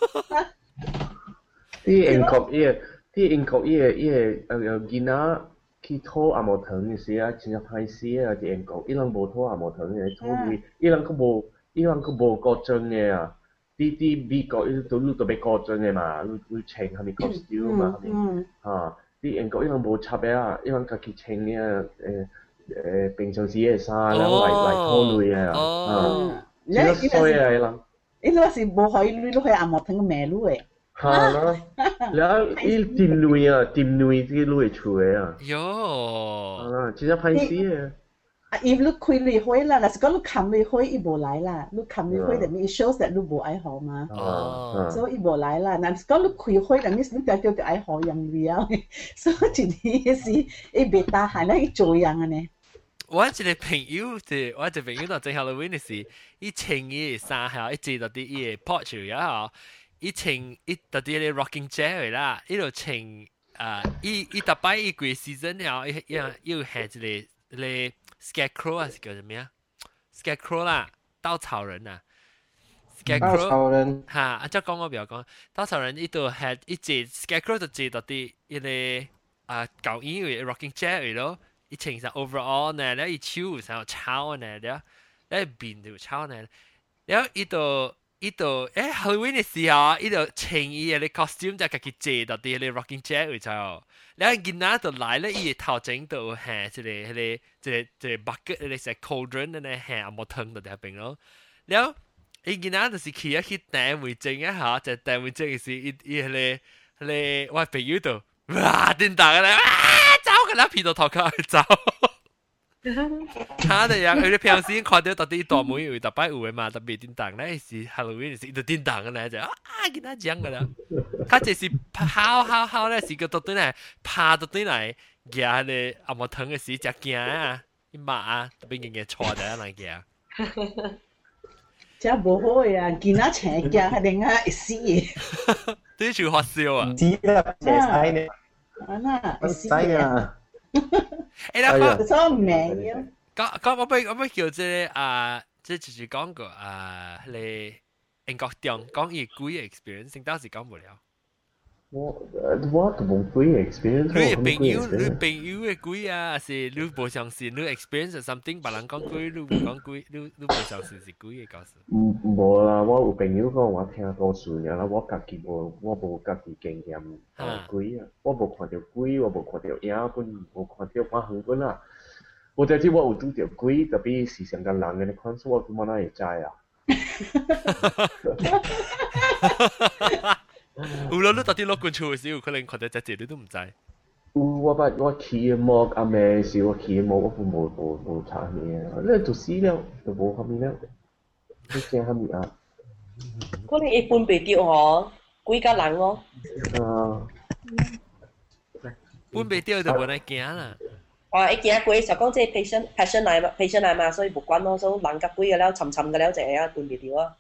啲英國見啊，去拖阿毛藤嘅時啊，真係拍攝啊！啲英國伊人冇拖阿毛藤嘅，拖佢伊人佢冇過樽嘅啊！啲美國都特別過樽嘅嘛，會請下面 costume 嘛，下面嚇。 啲英國伊人無插嘅啊，伊人家己穿嘅平常時嘅衫，然後嚟拖累嘅啊，真係衰啊！伊人。 伊嗰時無可以累落去阿莫聽個咩路誒。 係啦，然後伊掂累啊，掂累啲累出嘅啊。 喲。 啊，真係歹死嘅。 啊，伊你開累開啦，但是講你冚累開，伊無來啦。你冚累開，就咪 shows that 你無愛好嘛。所以伊無來啦。但是講你開開，就咪你就愛好樣味啊。所以一年時，伊未打閒啦，伊做樣嘅呢。 我一個朋友就我一個朋友到正 Halloween 嘅時，伊穿伊衫係一直到啲伊 porch 啊，伊穿伊到啲咧 rocking chair 啦，伊就穿伊特擺伊幾 season 了，伊有係一個 scarecrow 啊，是叫做咩啊 ？scarecrow 啦，稻草人啊 ，scarecrow 稻草人嚇，啊，即係講我唔要講，稻草人伊度係一隻 scarecrow 就接到啲伊個舊衣嘅 rocking chair 咯。伊穿上 overall 呢，然後伊手上抄呢，然後面就抄呢，然後伊度Halloween 嘅時候，伊度穿伊嘅 costume 就家己借到啲嘅 rocking chair 位就，然後囡仔就來咧，伊頭前度係一個 bucket 咧，係 cauldron 咧係阿冇湯到喺邊咯，然後伊囡仔就是去訂回正一下，就訂回正嘅時，伊係我朋友度，哇點打嘅咧？那皮到頭殼去走，他哋呀，佢哋平時看到到啲大妹有特別有嘅嘛，特別叮當咧是 Halloween 是就叮當嘅咧就見他講嘅啦，佢就是跑咧是個到底嚟爬到底嚟夾咧阿冇疼嘅時只驚啊，伊罵啊，特別嘅錯嘅人驚。 真無好呀，見他請驚係另外一死嘢。 呢處發燒啊！ 知啦，謝晒你。 啊那， 死啊！ 誒，嗱， 講名啊！ 講我咪叫即即就是講個你英國中講伊貴嘅 experience，先當時講唔了。 我都冇貴嘅 experience。 你朋友嘅貴啊，是你無相信，你 experience something，別人講貴，你唔講貴，你無相信是貴嘅故事。 冇啦，我有朋友講我聽故事嘅啦，我家己無家己經驗貴啊，我無看到貴，我無看到影本，無看到花紅本啊。我就知我有拄到貴，特別是上個人嘅款式，我點解會知啊？有咯，你到底落棍厝嘅時候，可能看到只字你都唔知。我企幕阿妹時，我企幕我冇查嘢，你就死了，就冇後面了。你驚後面啊？ 可能一般袂着嗬，幾個人咯。 搬袂着就冇得驚啦。 一驚過就講即係 passion 嚟嘛，所以冇關咯，所以人夾幾個了，沉嘅了就係啊，搬袂着啊。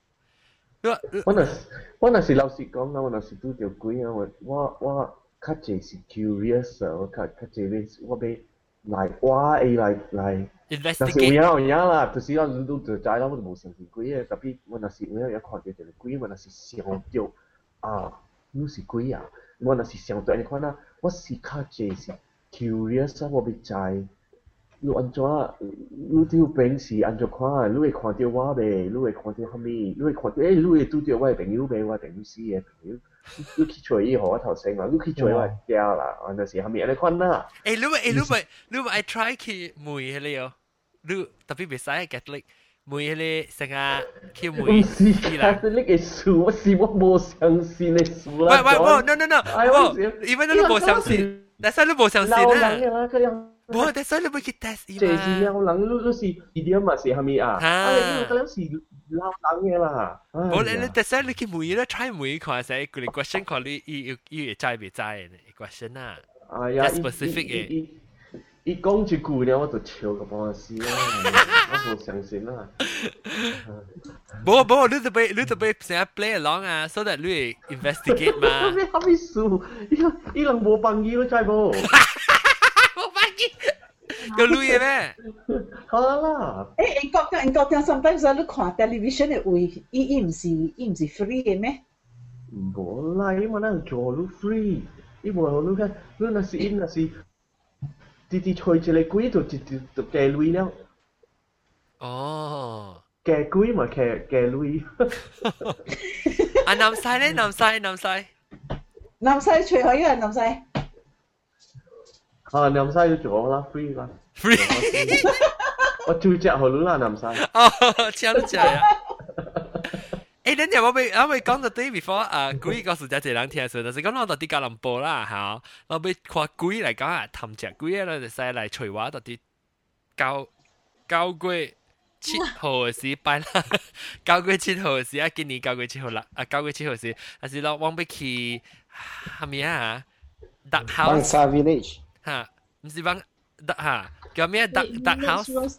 我那是老實講啊，我那是拄着鬼啊，我較濟是 curious 啊，我較濟咧，我要來挖來 investigate。但是有影啦，就是我拄就知啦，我就無相信鬼嘅，特別我那是有影看到一個鬼，我那是想到啊，你是鬼啊，我那是想到你看啦，我是較濟是 curious 啊，我要知。你安怎？你條病是安怎看？你會看到我未？你會看到蝦米？你會看到你會拄到我嘅朋友未？我朋友死嘅朋友，你去找伊，我頭先話，你去找我家啦，安那是蝦米？安尼看啦。 你咪愛 try 去梅迄個哦，你特別袂使 Catholic 梅迄個成日去梅。 唔是 Catholic 嘅事，我無相信嘅事啦。 喂，因為你無相信，但係你無相信啊。冇，但係你會去 test 伊嘛？ 這是老人，你是一點嘛是蝦米啊？你個是老人嘅啦。 冇，但係你去問伊咧 try 問伊看下，佢哋 question 看你伊會知未知嘅 question 啊？ 呀 ，specific 嘅。 伊講一句咧，我就笑個半死啦，我無相信啦。 冇，你就俾成日 play along 啊，so that 你會 investigate 嘛。 你蝦米事？伊人無幫伊，你知無？ 有錄嘢咩？ 好啦。 英國sometimes 你看 television 嘅位，伊唔是 free 嘅咩？ 無啦，伊嘛那做你 free， 伊無你看，你那是直吹一個鬼就加鐳了。 哦。 加鬼嘛加鐳。 啊，南西咧，南西。 南西吹開啊，南西。 啊，南西要做啦，free 啦 ，free， 我就只好啦，南西。 哦，請得滯啊！誒，等陣我未講到對 before 啊，鬼告訴只人聽數，但是講我到啲吉隆坡啦，嚇，我俾看鬼嚟講啊，氹只鬼咧就使嚟隨話到啲9月7號嘅時拜啦，9月7號嘅時啊，今年9月7號啦，啊9月7號時，但是我往邊去係咪啊？Duck House。Bangsa Village。 嚇，唔是幫 duck 嚇，叫咩 duck house？Village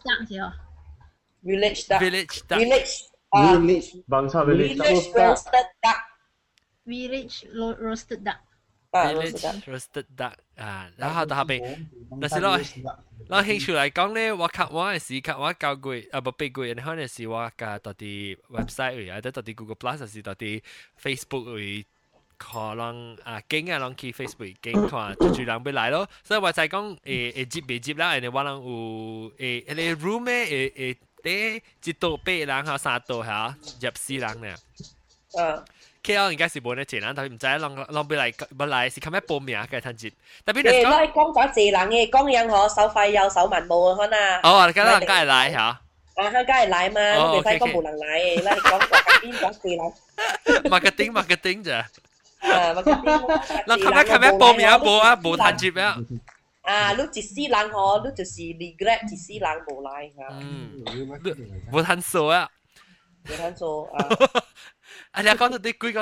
duck。Village。Bangsa Village roasted duck。Village roasted duck。Village roasted duck 啊，然後到後邊，但是我興趣嚟講咧，我嘅時我9月啊不8月，可能是我嘅到啲 website 位，或者到啲 Google Plus，還是到啲 Facebook 位。可能啊，經啊，攏去 Facebook 經看，住人要來咯。所以話就係講會接未接啦，人哋話人有迄個 room 咧，第一道8人嚇3道嚇，入4人咧。KL 應該是冇得錢啦，但係唔知攏要來是咁樣報名嘅趁接。特別係講咗謝人嘅，講樣可收費又收文冇可能。 哦，梗係來嚇。 啊，梗係來嘛，你睇講冇人來嘅，你講話邊講謝人。 marketing 咋？เราทำได้โปรเมียโบอ่ะโบทันจิบอ่ะลูกจิซี่ล้างหอลูกจะสีรีเกรดจิซี่ล้างโบไลค่ะโบทันโซอ่ะโบทันโซอันนี้講到啲鬼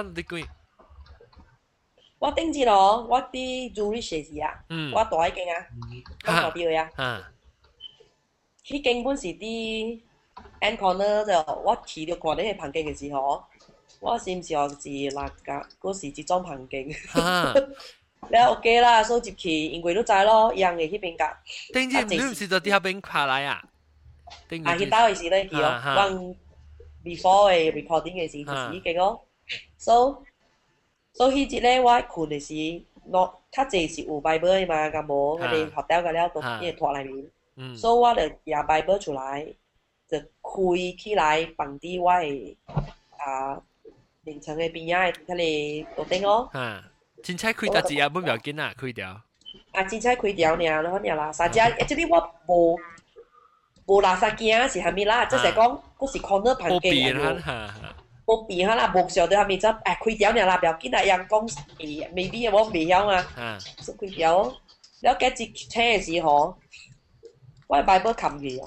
我頂住咯我啲 Zurich 時啊我大一間啊講下啲嘅啊佢根本是啲 end corner 就我去到看呢個棚徑嘅時候我是唔是學自辣㗎？嗰時接裝棚徑，你 OK 啦，收接去，因為都知咯，樣嘅嗰邊㗎。 頂住你唔是在啲嗰邊下來啊？ 啊，佢打嘅時咧，佢講 before 嘅 recording 嘅時就是已經咯。so 佢節咧，我看嘅時，我較濟是有 Bible 嘅嘛，咁冇佢哋 hotel 嘅了都因為拖來面，所以我就拿 Bible 出來，就開起來放啲我嘅啊。凌晨嘅邊啊，睇你讀頂咯。 真彩開得字啊，唔要緊啊，開掉。 啊，真彩開掉呢，咯呢啦，三隻，即係我無垃圾件是係咪啦？即係講嗰時 corner 棚嘅冇變下啦，無上到係咪就誒開掉呢啦，唔要緊啊，人講未必我未曉嘛，所以開掉。你幾節車嘅時候，我係Bible冚嘅。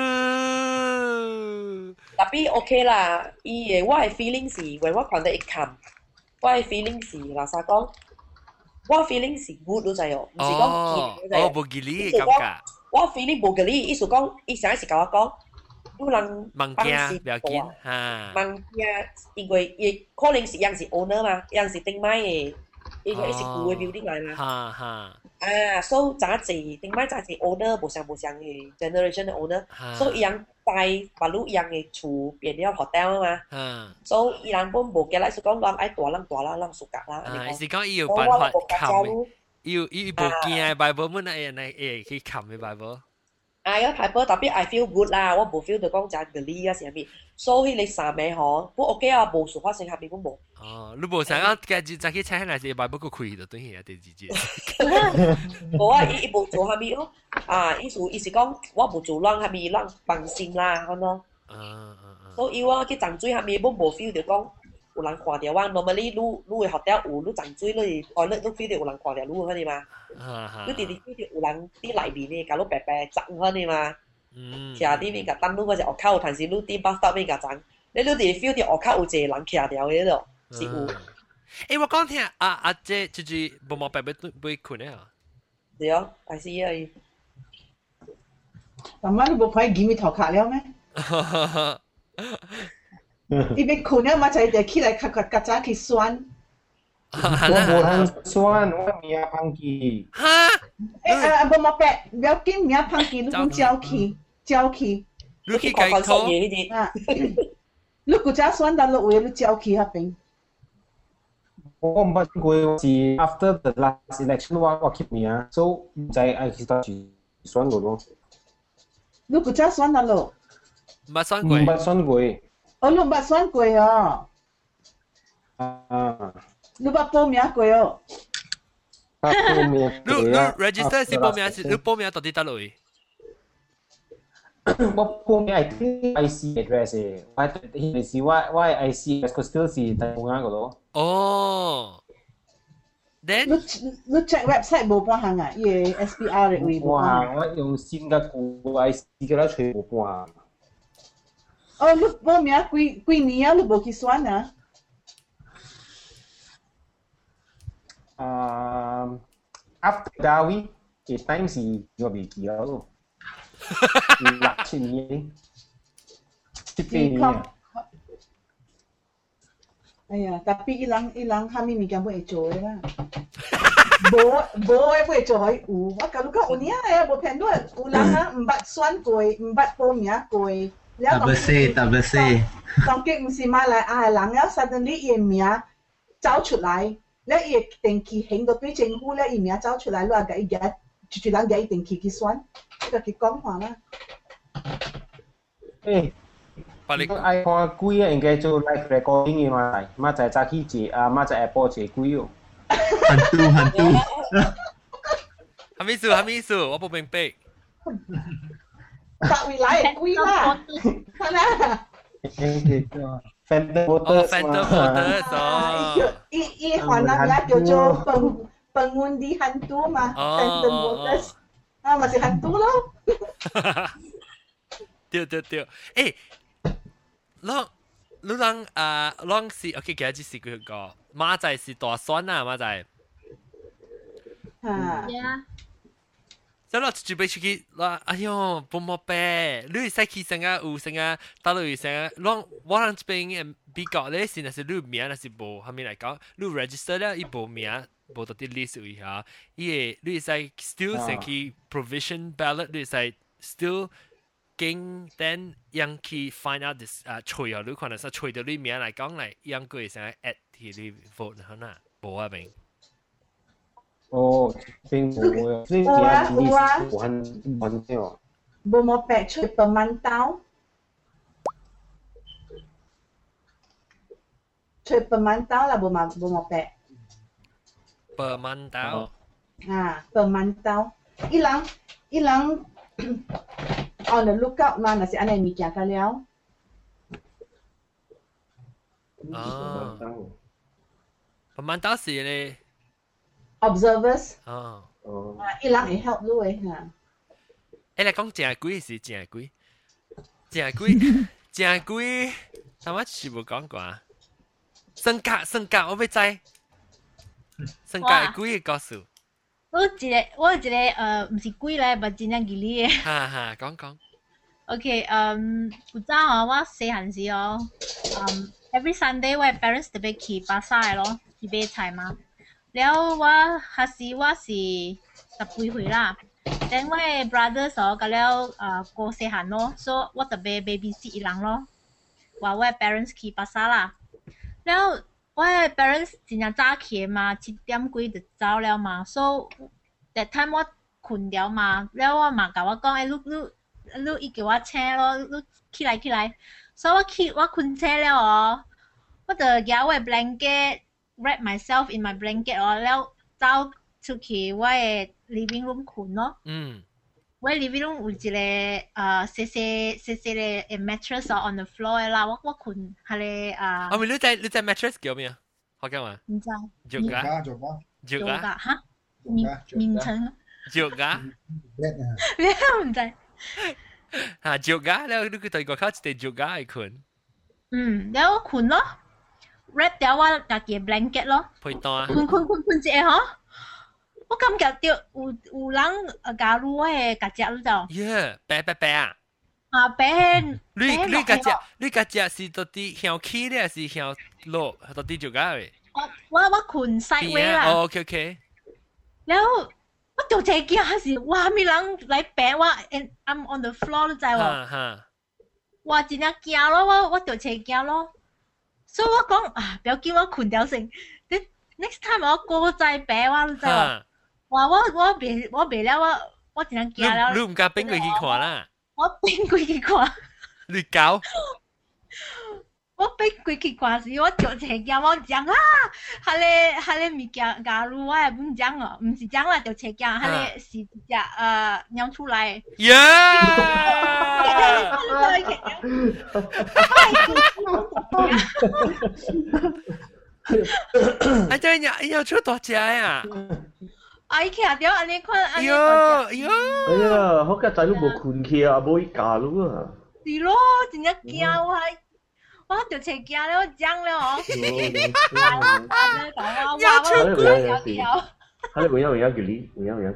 特別 OK 啦，伊嘅我嘅 feeling 是，為我看到一冚，我嘅 feeling 是，嗱實講，我 feeling 是 good 咯，就係，唔是講健就係。無吉利嘅感覺。 我 feeling 無吉利，意思講，伊成日是甲我講，有人問驚，不要緊嚇。 問驚，因為伊可能是樣是 owner 嘛，樣是頂買嘅，伊個是舊嘅 building 嚟嘛。所以咋子頂買咋子 owner 無相嘅 generation 嘅 owner，所以伊人。帶馬路樣嘅厝變咗 hotel 啊嘛，所以伊人本無嘅啦，是講人愛大人熟格啦。 是講伊有辦法冚，伊無驚嘅 Bible 本嚟去冚嘅 Bible。 個 Bible 特別 I feel good 啦，我無 feel 到講真嘅理啊是咩，所以你三名嗬，不 OK 啊，無事發生下面都冇。 哦，你無想講嘅就去請嚟是 Bible 個開就等於第幾節。 冇啊，伊無做下面咯。意思講我無做讓下面讓放心啦，咁咯。所以我去浸水下面，我無 feel 到講有人看到我。normally 你會學到有你浸水你可能都 feel 到有人看到你嗰啲嘛。你直直 feel 到有人啲內面嘅，搞到白白浸嗰啲嘛。徛啲邊個等你嗰隻學口，但是你啲巴塞邊個浸，你直 feel 到學口有一個人徛掉嘅度，是有。 我講聽姐就是冇白白會困嘅啊。 係啊，係是啊。 但係你冇可以見面頭殼了咩？你別困了嘛，就係起來較早去選。 我冇通選，我名芳記。 哈？ 冇白，不要緊名芳記，你講照去。 你去改圖。 你古早選到落位，你照去嗰邊。 我唔捌過，是 after the last election 我 keep 名，所以唔知愛去到時選過咯。 你古早選到落？ 唔選過。 唔選過。 哦，你唔選過哦。你捌報名過哦。 你 register 是報名是你報名到底得落去？ 我報名係 IC address 嘅，我係我 IC address 個 still 是大公啱個咯。 哦。Then 你 check website 冇半行啊？伊個 SPR 嘅會冇半。我用新嘅個 IC 叫佢全部半。 哦，你報名幾年啊？你冇去選啊 ？Up Dawi 嘅 time 是我未記咗咯。6,000年，18年。 哎呀，tapi ilang kami ni kamu eco lah. Bo boleh做喺有，我講有呢啊，無騙到，有人啊唔捌選過，唔捌報名過。 double C。 當佢唔是馬來亞人了 ，suddenly 伊名走出來，咧伊定期響到對政府咧伊名走出來，你話佢伊嘅，住人嘅一定期去選，呢個佢講話啦。 你個 iPhone 貴啊，應該做 live recording 嘅嘛，咪就係揸起字啊，咪就係播字貴哦。 hantu。 哈密樹，我不明白。 白未來貴啦，係啦。 Phantom Motors ，Phantom Motors 哦。 伊換人家叫做pengundi hantu 嘛 ，Phantom Motors 啊，咪是 hantu 咯。 對，誒。你人啷是 OK， 今日是佢個馬仔是大選啊，馬仔。即係攞住俾出去，嗱，哎喲，冇乜病，你使去成啊，有成啊，打到有成啊，啷我人這邊比較咧，是那是你名那是無，後面嚟講，你 register 咧，伊無名，無到啲 list 位下，伊你使 still 成去 provision ballot，你使 still。經等樣去 find out this 除咗你可能係除咗你名嚟講嚟，樣佢成日 add 去你 vote 可能冇啊明。 哦，並冇啊，呢啲係揾嘅。 冇白出pemantau，出pemantau lah冇白。 pemantau。 啊 ，pemantau，伊人。On the lookout 嘛，那是安尼物件個了。 pemantau 是咧。 observers。 哦。 伊人會 help 你誒嚇。 誒，你講正貴是正貴，頭乜全部講過啊？身價，我要知。身價係貴嘅個數。 我一個唔是貴咧，但真正吉利嘅。 哈，講。 OK，有早哦，我細漢時哦，every Sunday 我 parents 特別去巴沙嘅咯，去買菜嘛。然後我是18歲啦，但我 brothers 哦，咁了過細漢咯，所以我特別 babysit 伊人咯，話我 parents 去巴沙啦，然後。我 parents 真正早起嘛，7點幾就走了嘛，所以 that time 我困了嘛，了我嘛甲我講，你叫我請咯，你起來，所以我困醒了哦，我就攞我 blanket wrap myself in my blanket 哦，了走出去我嘅 living room 困咯。我 living room 有一個細嘅 mattress on the floor 啦，我困係咧我咪你隻 mattress 叫咩啊？學緊嘛？ 唔知。 腳架嚇？面層。 腳架。 你唔知？ 嚇腳架，你佢對個靠一隻腳架嚟困。 แล้ว我困咯 ，wrap 掉我家己 blanket 咯。 配單。 困一下嗬。我感覺到有人加入我嘅夾隻，你知道？ 白啊！ 白。 你夾隻是到底向起咧，是向落，到底做假嘅？ 我困 sideways 啦。 OK。 然後我就只驚是，哇！咩人嚟白我 ，and I'm on the floor，你知喎？哇！真係驚咯，我就只驚咯。所以我講不要叫我困掉先。Next time 我過再白我，你知喎？哇！我未了，我真係驚了。 你唔敢邊個去看啦？ 我邊個去看？ 你搞？ 我俾佢去看時，我就斜鏡我講啊，係你物件假如我係唔講哦，唔是講啦，就斜鏡，係你是只鳥出來。 呀！啊，真鳥出多隻呀！ 哎，其實點安尼看安尼？ 哎呀，好家仔都冇困起啊，冇假咯啊！ 是咯，真係驚我係。我就斜鏡了，我講了哦。 鳥出鬼！係你永遠叫你。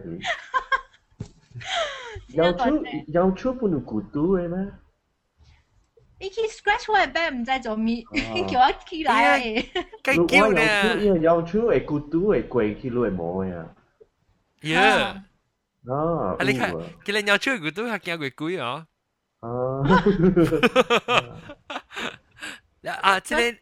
鳥出不能孤獨嘅咩？ 你去 scratch 我嘅背，唔知做咩，叫我起來嘅。 雞叫呢？ 鳥出係孤獨嘅貴起來冇呀。 呀！ 啊， 你看，佢哋鳥出孤獨係驚鬼鬼哦。啊，即係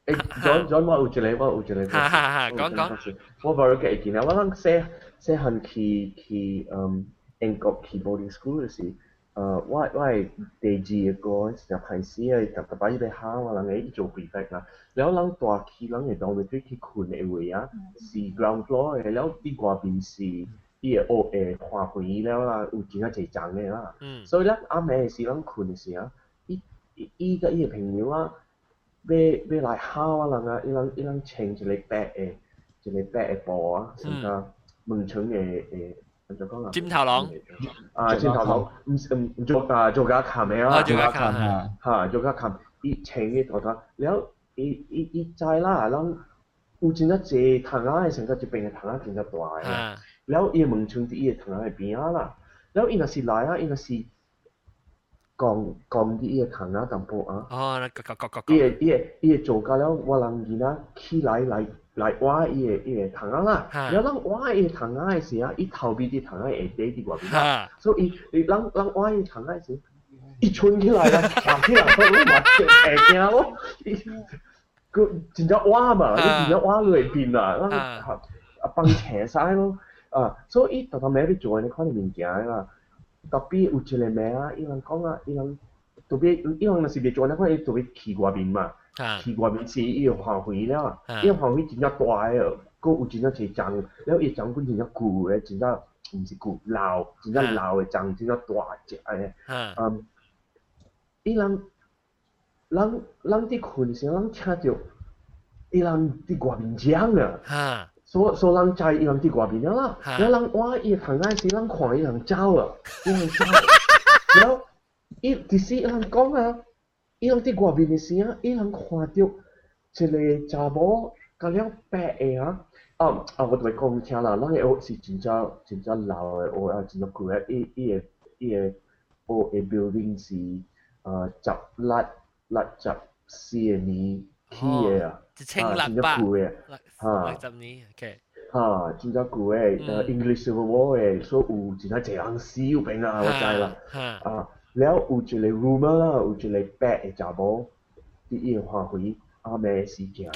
John 我有一個， 哈，講， 我話佢嘅見啊，我諗細漢去英國去 boarding school 嗰時，我係第二個成日睇書啊，特別要考我諗嘅做 prefect 啦，然後諗大起諗嘅dormitory去困嘅位啊，是 ground floor 嘅，然後啲外邊是啲花園แล้ว啦，有幾多隻站嘅啦，所以咧啱尾時諗困嘅時候，依個朋友啊。要來考啊！人啊，穿一個白嘅布啊，成個門窗嘅怎講啊？ 尖頭狼啊，尖頭狼，唔做架琴嘅啦， 做架琴嚇，做架琴，伊穿嘅頭頭，然後伊知啦，人有真係濟藤啊，成個一邊嘅藤啊，真係大嘅，然後伊門窗喺伊嘅藤嘅邊啊啦，然後伊若是來啊，伊若是。講啲嘢藤啊，淡薄啊。 哦， 伊做家了，我人見啊，起來挖伊藤啊啦。然後人挖伊藤啊嘅時啊，伊頭邊啲藤啊會跌啲外邊。所以人挖伊藤啊嘅時，伊衝起來啦，爬起來，我話驚咯。佢真係挖嘛，你真係挖裏邊啊，幫斜晒咯。所以伊特別咩做，你看你物件啦。tapi 有一個名啊，伊人講啊，伊人特別，伊人若是別做，你看伊特別去外面嘛，去外面是伊個花卉了，伊個花卉真正大個，佫有真正濟長，然後伊長本真正舊嘅，真正唔是舊老，真正老嘅長，真正大隻嘅，伊人佇困時，人聽到伊人佇外面講啊。所人知伊人佇外面啦，然後人挖伊藤嗰時，人看伊人走啊，然後伊第時人講啊，伊人佇外面嘅時啊，伊人看到一個查某甲了白嘅啊，我同你講聽啦，人嘅屋是真正老嘅屋啊，真正舊嘅，伊個屋嘅 building 是14年起嘅啊。 真正舊嘅， 60年 ，OK。 真正舊嘅，English Civil War 嘅，所以有真係濟人死有病啊，我知啦。然後有一個 rumor 啦，有一個白嘅查某，伊個花卉阿妹是驚，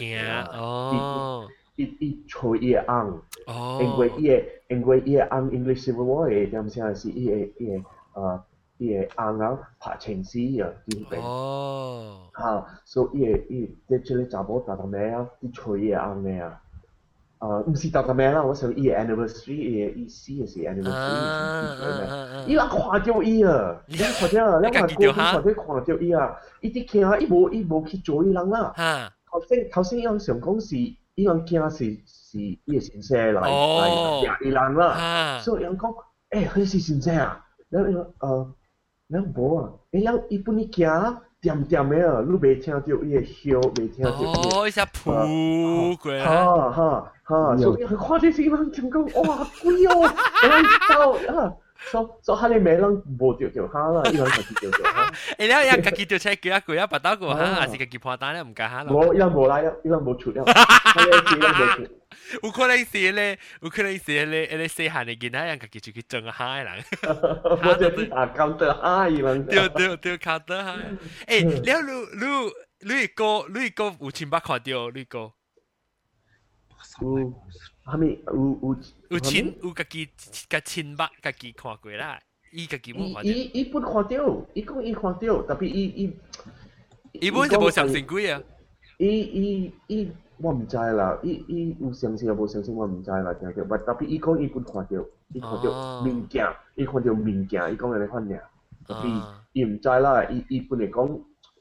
伊吹伊個翁，因為伊個翁 English Civil War 嘅點先係伊個翁啊拍情死啊，啲病。所以伊即個查某大大妹啊，啲吹伊個翁嘅啊。唔是大大妹啦，我想伊個 anniversary 伊死嘅是 anniversary，伊人看到伊啊，你看到，你話過去看到伊啊，伊啲驚啊，伊無去做伊人啦。頭先伊人想講是伊人驚是伊個先生來贏伊人啦，所以伊人講，佢是先生啊，然後無啊，伊本你驚。點嘅啊，你未聽到伊個響，未聽到伊隻撲過， 所以佢看啲時人就講哇貴哦，所以佢哋咩人無掉下啦，伊人就去掉下。 你家己掉車幾啊貴啊，白刀過嚇，還是家己破單咧唔計下啦。 我伊人無來啊，伊人無出啊， 有可能是咧，你細漢嘅見下人家己就去爭下人。 我就靠得下伊人。 對，靠得下。แล้ว你個有千百看到你個。 係咪有家己千百家己看過啦，伊家己冇看到。 伊本看到，伊講伊看到，特別伊伊本是无相信鬼啊。 伊我唔知啦，伊有相信又无相信我唔知啦，聽到。特別伊講伊本看到物件，伊看到物件，伊講安尼款爾。特別伊唔知啦，伊本嚟講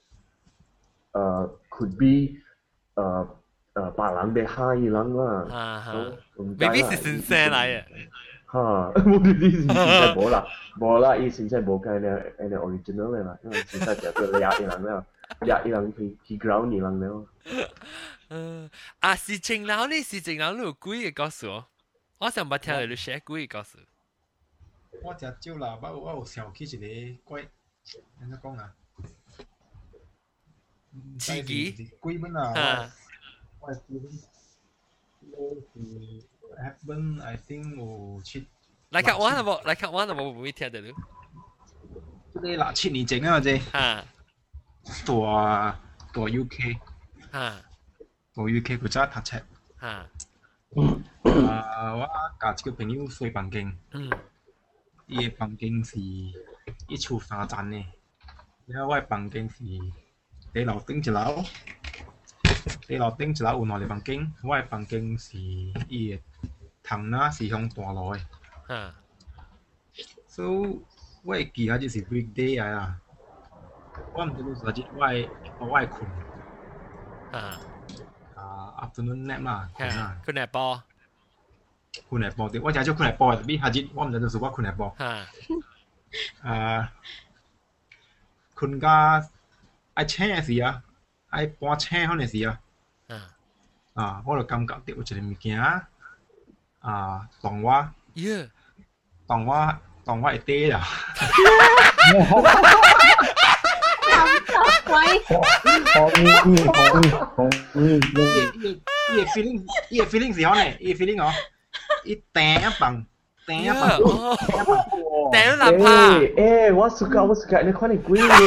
could be 別人被害人啦。 未必是先生嚟嘅。 嚇，冇啲先生冇啦，伊先生冇計呢 original 嘅啦，因為先生就係掠人啦，掠人去 ground 人了。 事情佬呢？事情佬你有鬼嘅故事哦？我想捌聽你寫鬼嘅故事。 我食少啦，我有想起一個鬼，安怎講啊？ 刺激鬼本啊！我係本 I think 有七。 嚟看玩啊冇？嚟看玩啊冇？唔會聽到你。 你7年前啊，啫。大 UK。大 UK 佢真係讀冊。我甲一個朋友睡房間。伊個房間是一厝3層嘅，然後我個房間是地樓頂一樓，地樓頂一樓有2個房間，我個房間是伊個窗仔是向大路嘅。所以我會記下就是 weekday 嚟啦，我唔知你啥子，我會困。afternoon nap 啦， 困下波。 困下波啲，我就做困下波，特別下節我唔知道是我困下波。困到愛醒嘅時啊，愛搬醒嗰陣時啊，我就感覺到有一個物件當我會跌啦。伊個 feeling 是乜呢？伊個 feeling 哦。伊掟一棒， 掟都難怕。 我 suka 你看你鬼了，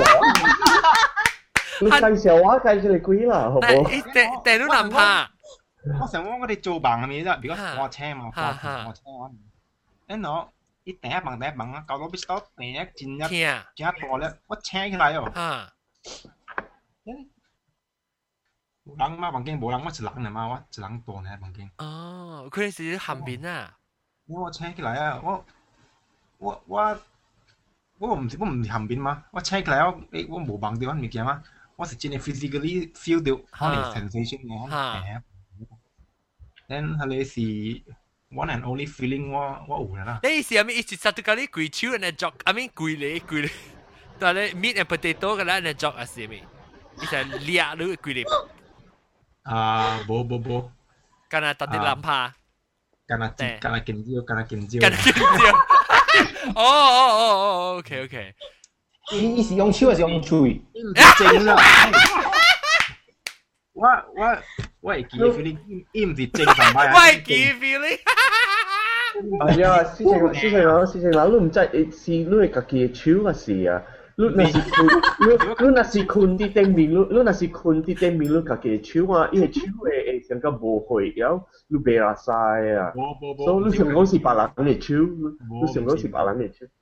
你介紹我介紹你鬼啦，好冇？ 掟都難怕。 我想講我哋做棒係咪啫？如果我車嘛，我車我，然後伊掟一棒啊，搞到必須掟一真大咧，我車起來哦。冇人嘛房間冇人，我一人嚟嘛，我一人大喺房間。 哦，佢哋是後邊啊。 我請起來啊！我唔是後邊嘛，我請起來我冇望到物件嘛，我是真係 physically feel 到可能 sensation 嘅。then 係你是 one and only feeling 我有啦。 你是係咪一直殺到嗰啲攰超人嘅 job？I mean 攰你，但係 meat and potato 嘅啦，嘅 job 係咪？你係掠到攰你。 冇， 干那特啲諗下， 干那見招。 哦，OK。 伊是用手還是用嘴？ 正啦。我會記 feeling， 伊唔是正同埋。 我會記 feeling。 係啊，事情啦，你唔知是你係自己嘅手還是啊？你若是困啲頂面，你若是困啲頂面，你家己手啊，伊個手會成個無血，然後你袂拉晒啊。所以你想講是別人嘅手，你想講是別人嘅手。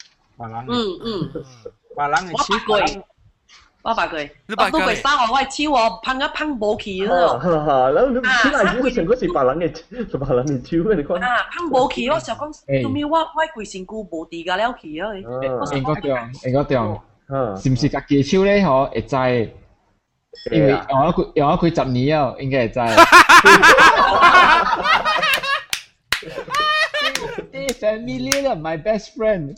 別人嘅手。 我發覺，我都會生我超我噴一噴冇氣咯。 然後你起來你想講是別人嘅手你看。 噴冇氣，我想講，做咩我規身軀無地㗎了氣啊？ 應該對。是唔是家己手咧？嗬，會知，因為用咗佢10年啊，應該會知。This familiar my best friend。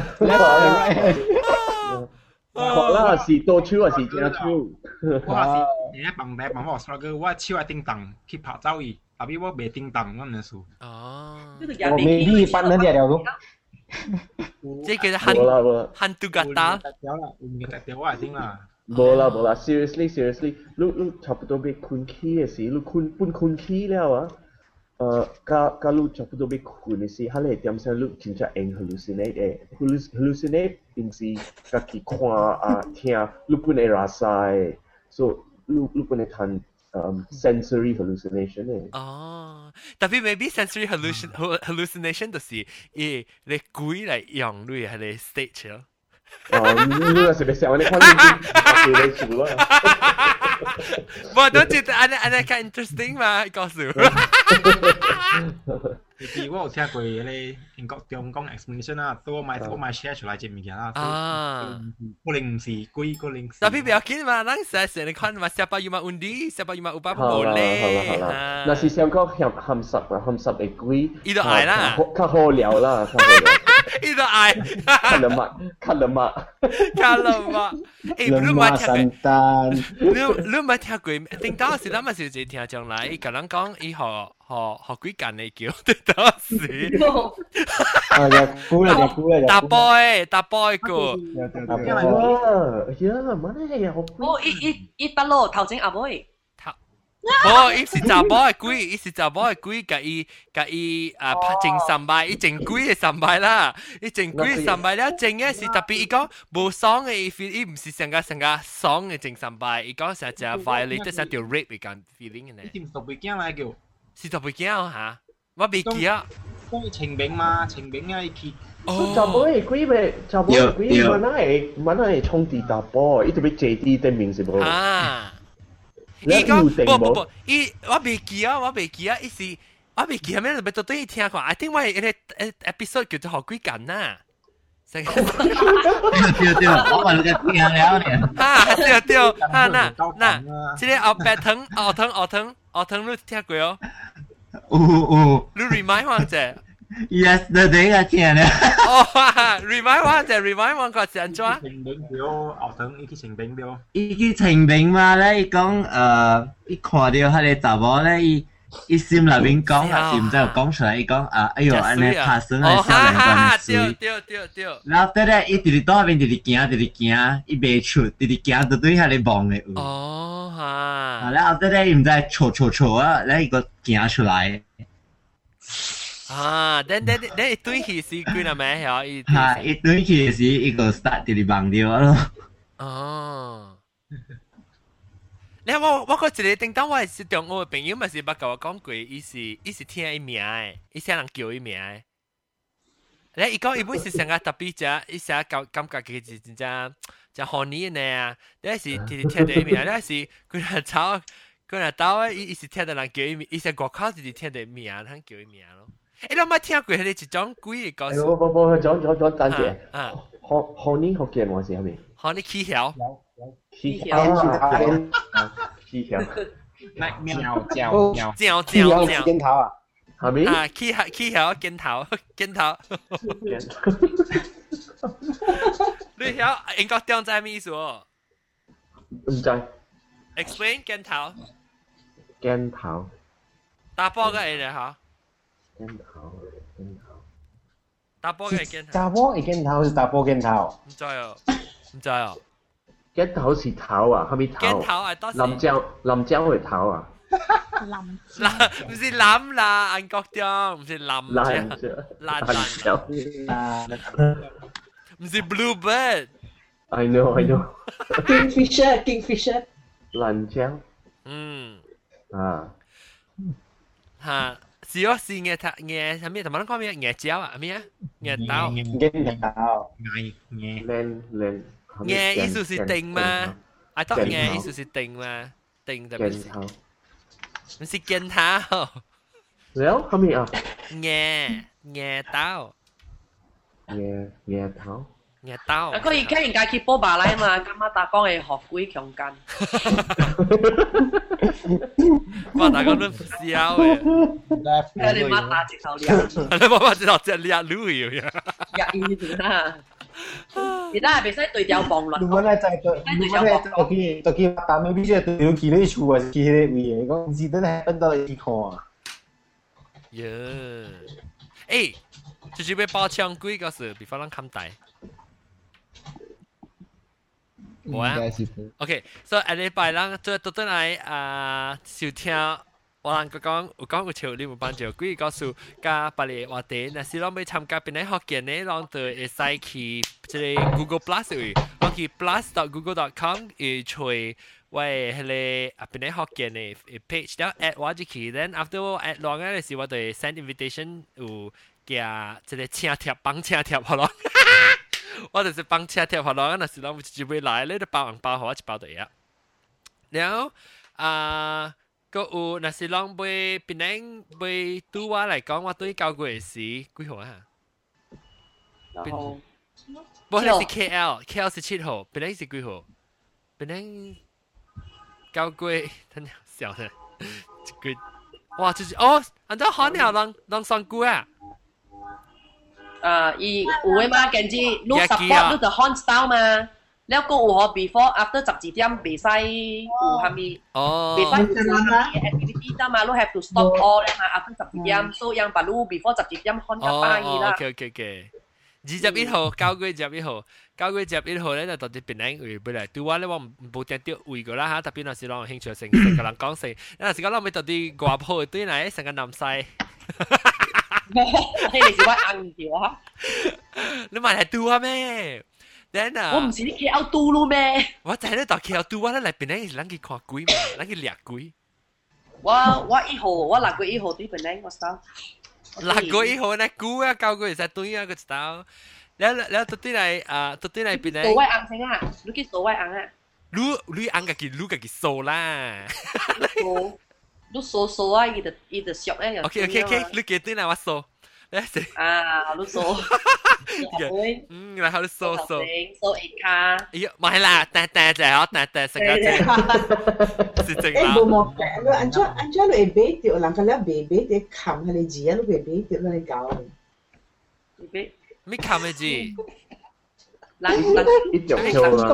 學啦，是多手還是正手？ 我係第一棒我struggle，我手係叮當去拍走伊，後邊我未叮當咁樣數。 哦，未必班嗰啲了咯。 即係叫做hantu gata。 我係點啦？ 冇啦 ，seriously，你差不多被困起嘅時，你困起了啊。假如差不多被困嘅時，佢哋點先你真正會 hallucinate 嘅 ，hallucinate 平時家己看啊聽，你本會拉曬，所以你本會談sensory hallucination 嘅。 哦，特別 maybe sensory hallucination 就是你鬼嚟用你係你 stage 咯。 哦，你那是别想，你看你你做咯。 我都觉得安尼咁 interesting 嘛，告訴。 我有聽過咧英國中講 explanation 啦，都我買 share 出來隻物件啦。 啊， 可能是貴，可能是。 但係不要緊嘛，咱成日看嘛，siapa you mak undi, siapa you mak ubah 好啦， boleh。 好啦，那是想講含濕嘅貴。 伊就愛啦， 較好聊啦，較好聊。 伊就愛。 看了嘛。 誒，你冇聽過？你冇聽過？頂當時咱咪是一聽將來，伊甲咱講，伊學幾間嘅叫，頂當時。打波個。 哦，伊得咯，頭前阿妹。 哦，伊是查某嘅鬼，伊是查某嘅鬼，甲伊拍正三擺，伊正鬼嘅三擺啦，伊正鬼嘅三擺了，正嘅是特別伊講無爽嘅，伊唔是成個爽嘅正三擺，伊講成隻 violate 成條 rape 嘅咁 feeling 嘅呢。 你特別驚來叫？ 是特別驚嚇，我未記啊。 講情兵嘛，情兵啊，佢。 哦。查某嘅鬼咪，查某嘅鬼乜係衝地打波，伊特別 JD 的名是無？ 啊。伊講不，伊我未記啊，伊是我未記係咩？咪到底聽過？I think 我係episode 叫做學鬼緊啊。對， 我問你聽了呢。 哈，對，哈那，即係學藤你聽過哦？ 有。 你 remind 我者。 Yesterday 我聽了。 哦，remind 我個是安怎？ 情兵表，學藤伊去情兵表。 伊去情兵嘛咧，伊講伊看到迄個查某咧，伊心內面講，還是唔知有講出來，伊講哎呦，安尼拍算係少年關係。 對。 然後對咧，伊直直到後面直直行，伊袂出，直直行到對迄個網嘅有。 哦哈。 然後對咧，伊唔知錯啊，咧伊個行出來。 啊，等一堆戲是幾多咩？係啊，一堆戲是一個 start 直直忘掉咯。 哦。你我個一個叮當，我係中學嘅朋友，咪是捌甲我講過，伊是聽伊名嘅，伊寫人叫伊名嘅。咧，伊講伊本是成個特別隻，伊寫感覺佢是真正 honey 呢啊，咧是聽到伊名，咧是佢係炒佢係刀，伊是聽到人叫伊名，伊是外口直聽到名，佢叫伊名咯。你有冇聽過佢哋一種鬼嘅故事？ 我講等陣。honey 福建話是係咪 ？honey 起條。 起條。 鏡頭啊？ 係咪？ 啊，起條鏡頭。你曉英國中在咩意思？ 唔知。 Explain 鏡頭。 鏡頭。 打波嘅嘢嚇。 鏡頭。 打波嘅鏡頭。 打波嘅鏡頭是打波鏡頭。 唔知哦。 鏡頭是頭啊，係咪頭？ 鏡頭係多時。 林椒係頭啊。 唔是藍啦，英國中唔是藍啫。唔是 bluebird。 I know. Kingfisher。 藍椒。啊。 嚇。是我是嘢係咩？同埋講咩？嘢椒啊？咩啊？嘢刀。嘢意思是定嗎？I thought 嘢意思是定嗎？定就唔是。唔是鏡頭。 แล้ว係咪啊？ 嘢刀。 嘢頭。 嘢刀。 佢而家人家去波巴拉嘛，今晚打講係學鬼強姦。 哇！大家都笑嘅。 你媽打直頭掠。 你媽直頭隻掠女嘅。 掠伊條啦。而家係未使對調網絡。 如果咧就係就見打咩 B 即係對到見呢處啊，見呢位嘢，講唔知真係分到你看啊。 誒，就是要包槍鬼嗰時，比方咱看大。冇啊。OK，所以下禮拜咱做倒轉來收聽。我人講有潮，你有幫助幾個數加別個話題，若是攏要參加邊啲學見咧，攏就會使去即個 Google Plus 位，攏去 plus.google.com 去找喂迄個邊啲學見嘅 page，然後 add 我入去 ，then after 我 add 落嘅時，我就 send invitation 有加即個請帖幫請帖好咯。 我就是幫車貼落來，那時我就會來咧，就包紅包，我一包對啊。然後個有那時啷會變成會對我嚟講，我對交過嘅事幾號啊？ 然後， 不係是 KL 是7號，變成是幾號？變成交過，真笑嘅，幾哇就是哦，按照好鳥啷算句啊？ 伊有誒嘛，跟住你 support 你就 hunt style 嘛。แล้วก็有嗬 before after 12點未使有係咪？未使有係咪 activity 啫嘛？你 have to stop all 咧嘛 after 12點，所以樣把路 before 12點 hunt 個巴爾啦。 OK。21號交過21號，交過21號咧就到底變靚會俾嚟。對我咧我冇定掉會個啦嚇，特別那時攞興趣成個人講成，那時講攞咪到底外鋪對嚟成個南西。 你哋是話硬條啊？ 你咪係對我咩？ 我唔是你 KL 嘟嚕咩？ 我就喺呢度 KL 嘟，我咧嚟邊咧，諗佢看鬼嘛，諗佢掠鬼。 我1號，我6個1號對邊咧，我收。 6個1號咧，估啊，9個月才對啊，個知道。แล้วตัวที่ไหนตัวที่ไหนเป็นไงตัวไว้อังใช่ไหมลูกกี่ตัวไว้อังอ่ะลูกอังกับกินลูกกับกินโซล่าลูกโซอ่ะอีเดช็อกเนี่ยโอเคลูกกี่ตัวไหนวะโซลูกโซ然後你โซ 8卡咦唔係啦แต่就係แต่成家姐是正啦冇冇安怎你買掉人家了買啲冚喺你字啊，你買掉你搞你咩冚嘅字？ 一種錯啦。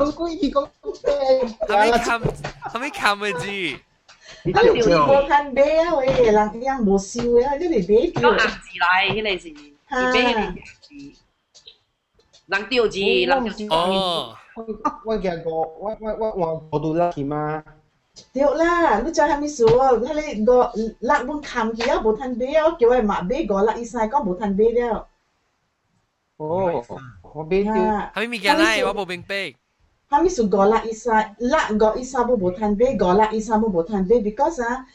係咪冚嘅字？ 一種錯。冇看買啊喂，人樣冇收啊，你嚟買掉。 個硬字嚟，迄個是，你買迄個字，人掉字，人掉字。 哦。 我見過，我到啦去嘛。 對啦，你再係咪數？迄個辣本冚去啊，冇睇買啊，叫佢買買個辣一曬，講冇睇買了。 哦，我俾掉。 係咪咪嘅咧？我冇明白。 係咪數個辣一曬？辣個一曬冇睇買，個辣一曬冇睇買 ，because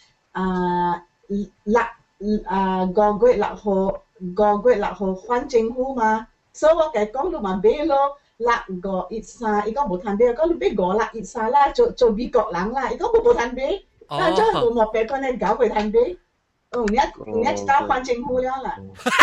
辣個月6號換政府嘛，所以我計講到咪買咯。辣個一曬，伊講冇睇買，講你買個辣一曬啦，做美國人啦，伊講冇睇買，但係冇冇俾佢哋搞佢睇買。哦，你知道換政府了啦。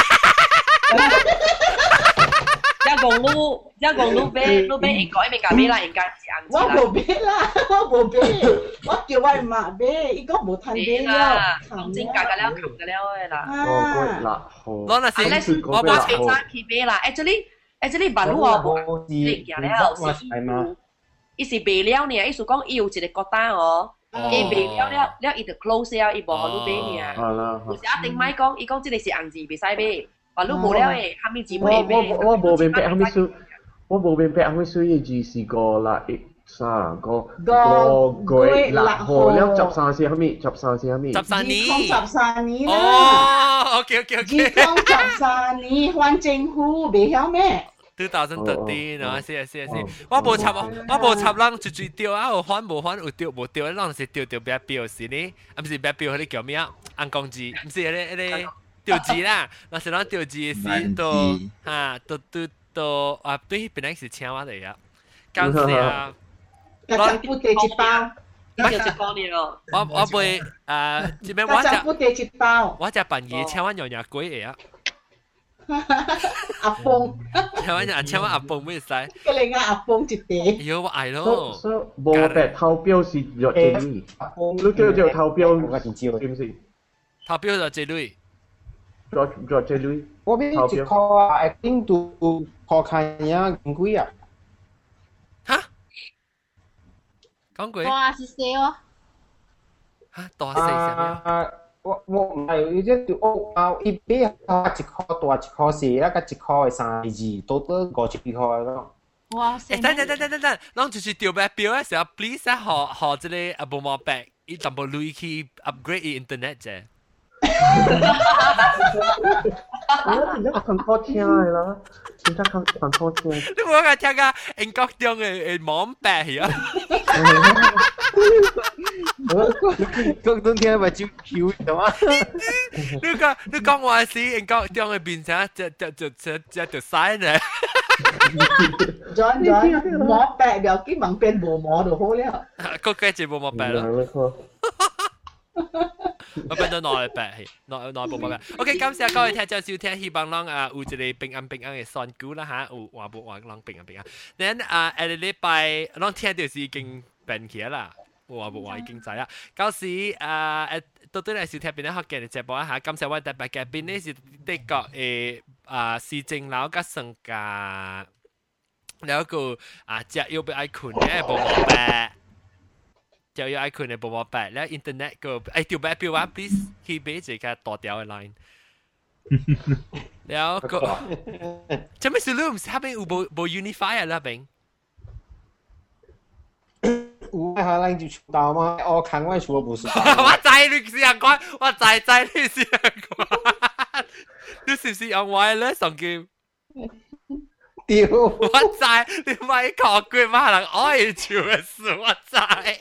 一共你買一個咪夾買啦，人家是硬字。 我冇買啦，我叫佢買買，伊講冇睇買啦，真價格了，冚嘅了嘅啦。 攞那時我把車揸去買啦 ，actually 馬路啊，冇你行了，伊是賣了呢，意思講伊有一個國單哦，伊賣了，伊就 close 了，伊無互你買呢。有時一定買講，伊講這個是硬字，袂使買。話你冇了誒，下面字冇咩？ 我冇明白，我冇明白，佢需要字是個啦，3個月6號了，13是咩？13是咩 ？13年。 13年啦。 哦，OK。 13年換政府，未曉咩 ？2013啊，是。我無插人最掉啊，有換無換，有掉無掉，嗰陣時掉白表是呢？啊，唔是白表，嗰啲叫咩啊？硬鋼字，唔是嗰啲。調字啦，那時攞調字時到啊，對，本來是請我嚟啊，剛是啊， 我不得一包， 你就講你咯， 我會這邊我得一包， 我只半夜請我娘娘鬼嚟啊， 阿鳳， 請我阿鳳咩使？ 個你阿鳳一袋， 喲我愛咯， 冇白投標是約這類，你叫投標，知唔知？ 投標就這類。 做這類， 我俾一個啊，acting 到學看呀，咁貴啊！ 嚇？講貴？ 哇，是誰哦？ 嚇，多四十秒。 我唔係，即係一俾一個大一個四，一個1塊32字，都得50塊咯。 哇！ 等，咱就是調白表嘅時候 ，please 學這個阿無毛白，伊淡薄鐳去 upgrade 伊 internet 啫。 你看好聽啦，真係看好聽。 你冇講聽個英國中嘅網白呀？ 唔講冬天咪照 Q 係嘛？ 你講話事，人講將佢變成隻曬呢。 John，摸白了，佢問變無摸就好了。 個雞就冇摸白啦。我變到內白，內冇白。OK， 感謝各位聽眾收聽，希望啷有一個平安嘅選舉啦嚇，有話啷平安。then 下個禮拜啷聽到是已經變起啦，話已經知啦。到時到底嚟收聽邊啲學嘅節目一下，感謝我特別嘅邊呢是的確嘅市政樓嘅上架，แล้วก็จะ要ไปไอคอนเนี่ยบ่บ่แปะจะ要ไอคอนเนี่ยบ่บ่แปะแล้วอินเทอร์เน็ตก็ไอเดี๋ยวแบบว่า please ที่เบสก็ต่อเดียวไลน์แล้วก็จะไม่รู้มันถ้าเป็นบ่ unify อ่ะล่ะเป็น我下來就出道嘛，我看我出不是。 我知你試講，我知你試講，你是唔是用 wireless 上叫？ 屌！ 我知你咪講句乜人愛笑嘅事，我知。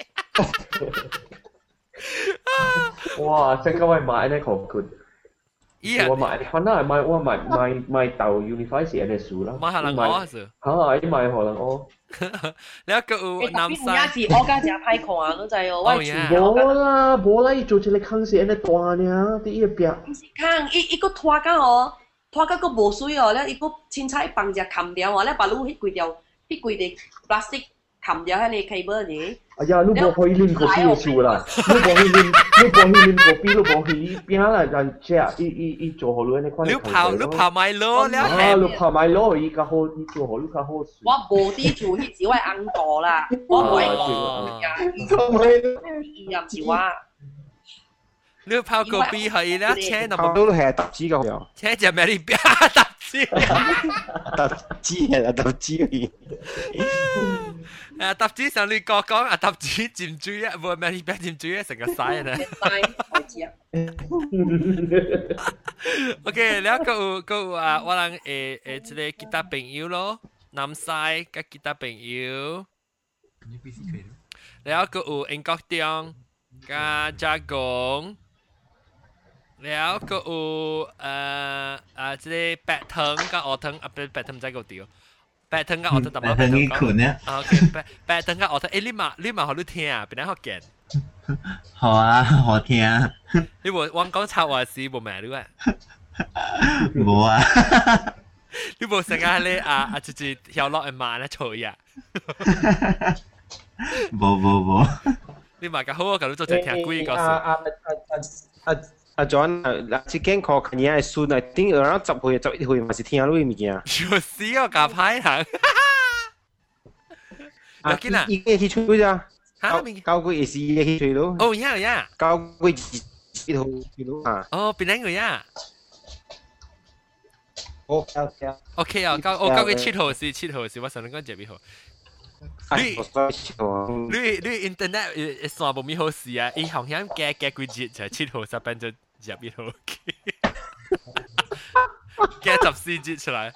哇！即刻我買呢個款。我買可能買我買到 Unify 時嘅書啦。 買可能我是。 嚇！你買可能我。 你一個男生。 我家姐派看啊，都就係我冇啦，做出嚟坑死人哋斷呀！啲一邊。 唔是坑，一個拖緊我。拖嗰個無水哦，咧伊個凊彩放隻冚掉哦，咧把路迄幾條plastic 冚掉喺你 cable 呢。 哎呀，你冇可以拎個邊數啦，你冇可以拎個邊，你冇可以邊啦，人即係伊做好咗你款。 你跑埋路了。 你跑埋路，伊較好，伊做好你較好。 我無啲做迄時我係硬過啦，我唔係伊又唔是我。 你跑過邊係啦，車那麼都係搭子嘅喎， 車就咩啲邊搭子， 搭子搭子上你講搭子佔住一，冇咩啲邊佔住一成個曬咧。OK， แล้วก็ว่าลัง即係吉他朋友咯，南西嘅吉他朋友，แล้วก็英國中嘅加工。แล้วก็即係白藤กับออ藤เป็น白藤唔知個調，白藤กับออ藤特別白藤款เนี่ย OK，白藤กับออ藤，你嘛好你聽啊，邊啲學嘅？ 好啊，好聽啊。 你冇我講插話事冇咩你啊？ 冇啊。 你冇成日咧就是跳落去罵咧嘈呀？ 冇。 你嘛個好我咁做就聽鬼個事。 阿 John， 即間課近嘢係算係點？然後11歲咪是聽到啲物件。 就是我夾牌行。 啊，已經去吹咗啊！教過也是也去吹咯。 哦呀， 教過2套吹咯啊。 哦，邊兩個呀？OK 啊，我教佢7號是，我上兩個接邊號。你 internet 線冇咩好事啊！伊好像加幾日就7號10分就入邊號，加14日出來。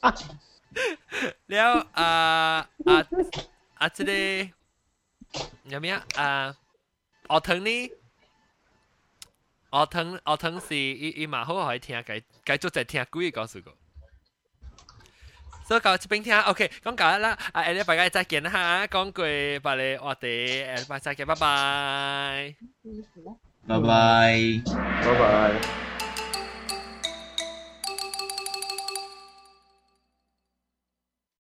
แล้ว即係有咩啊？學堂呢？學堂是伊嘛好可以聽，繼續再聽幾個告訴我。所以到這邊聽 ，OK， 講緊啦，下禮拜再見啦嚇，講句拜你我哋禮拜再見，拜拜， 拜拜， 拜拜。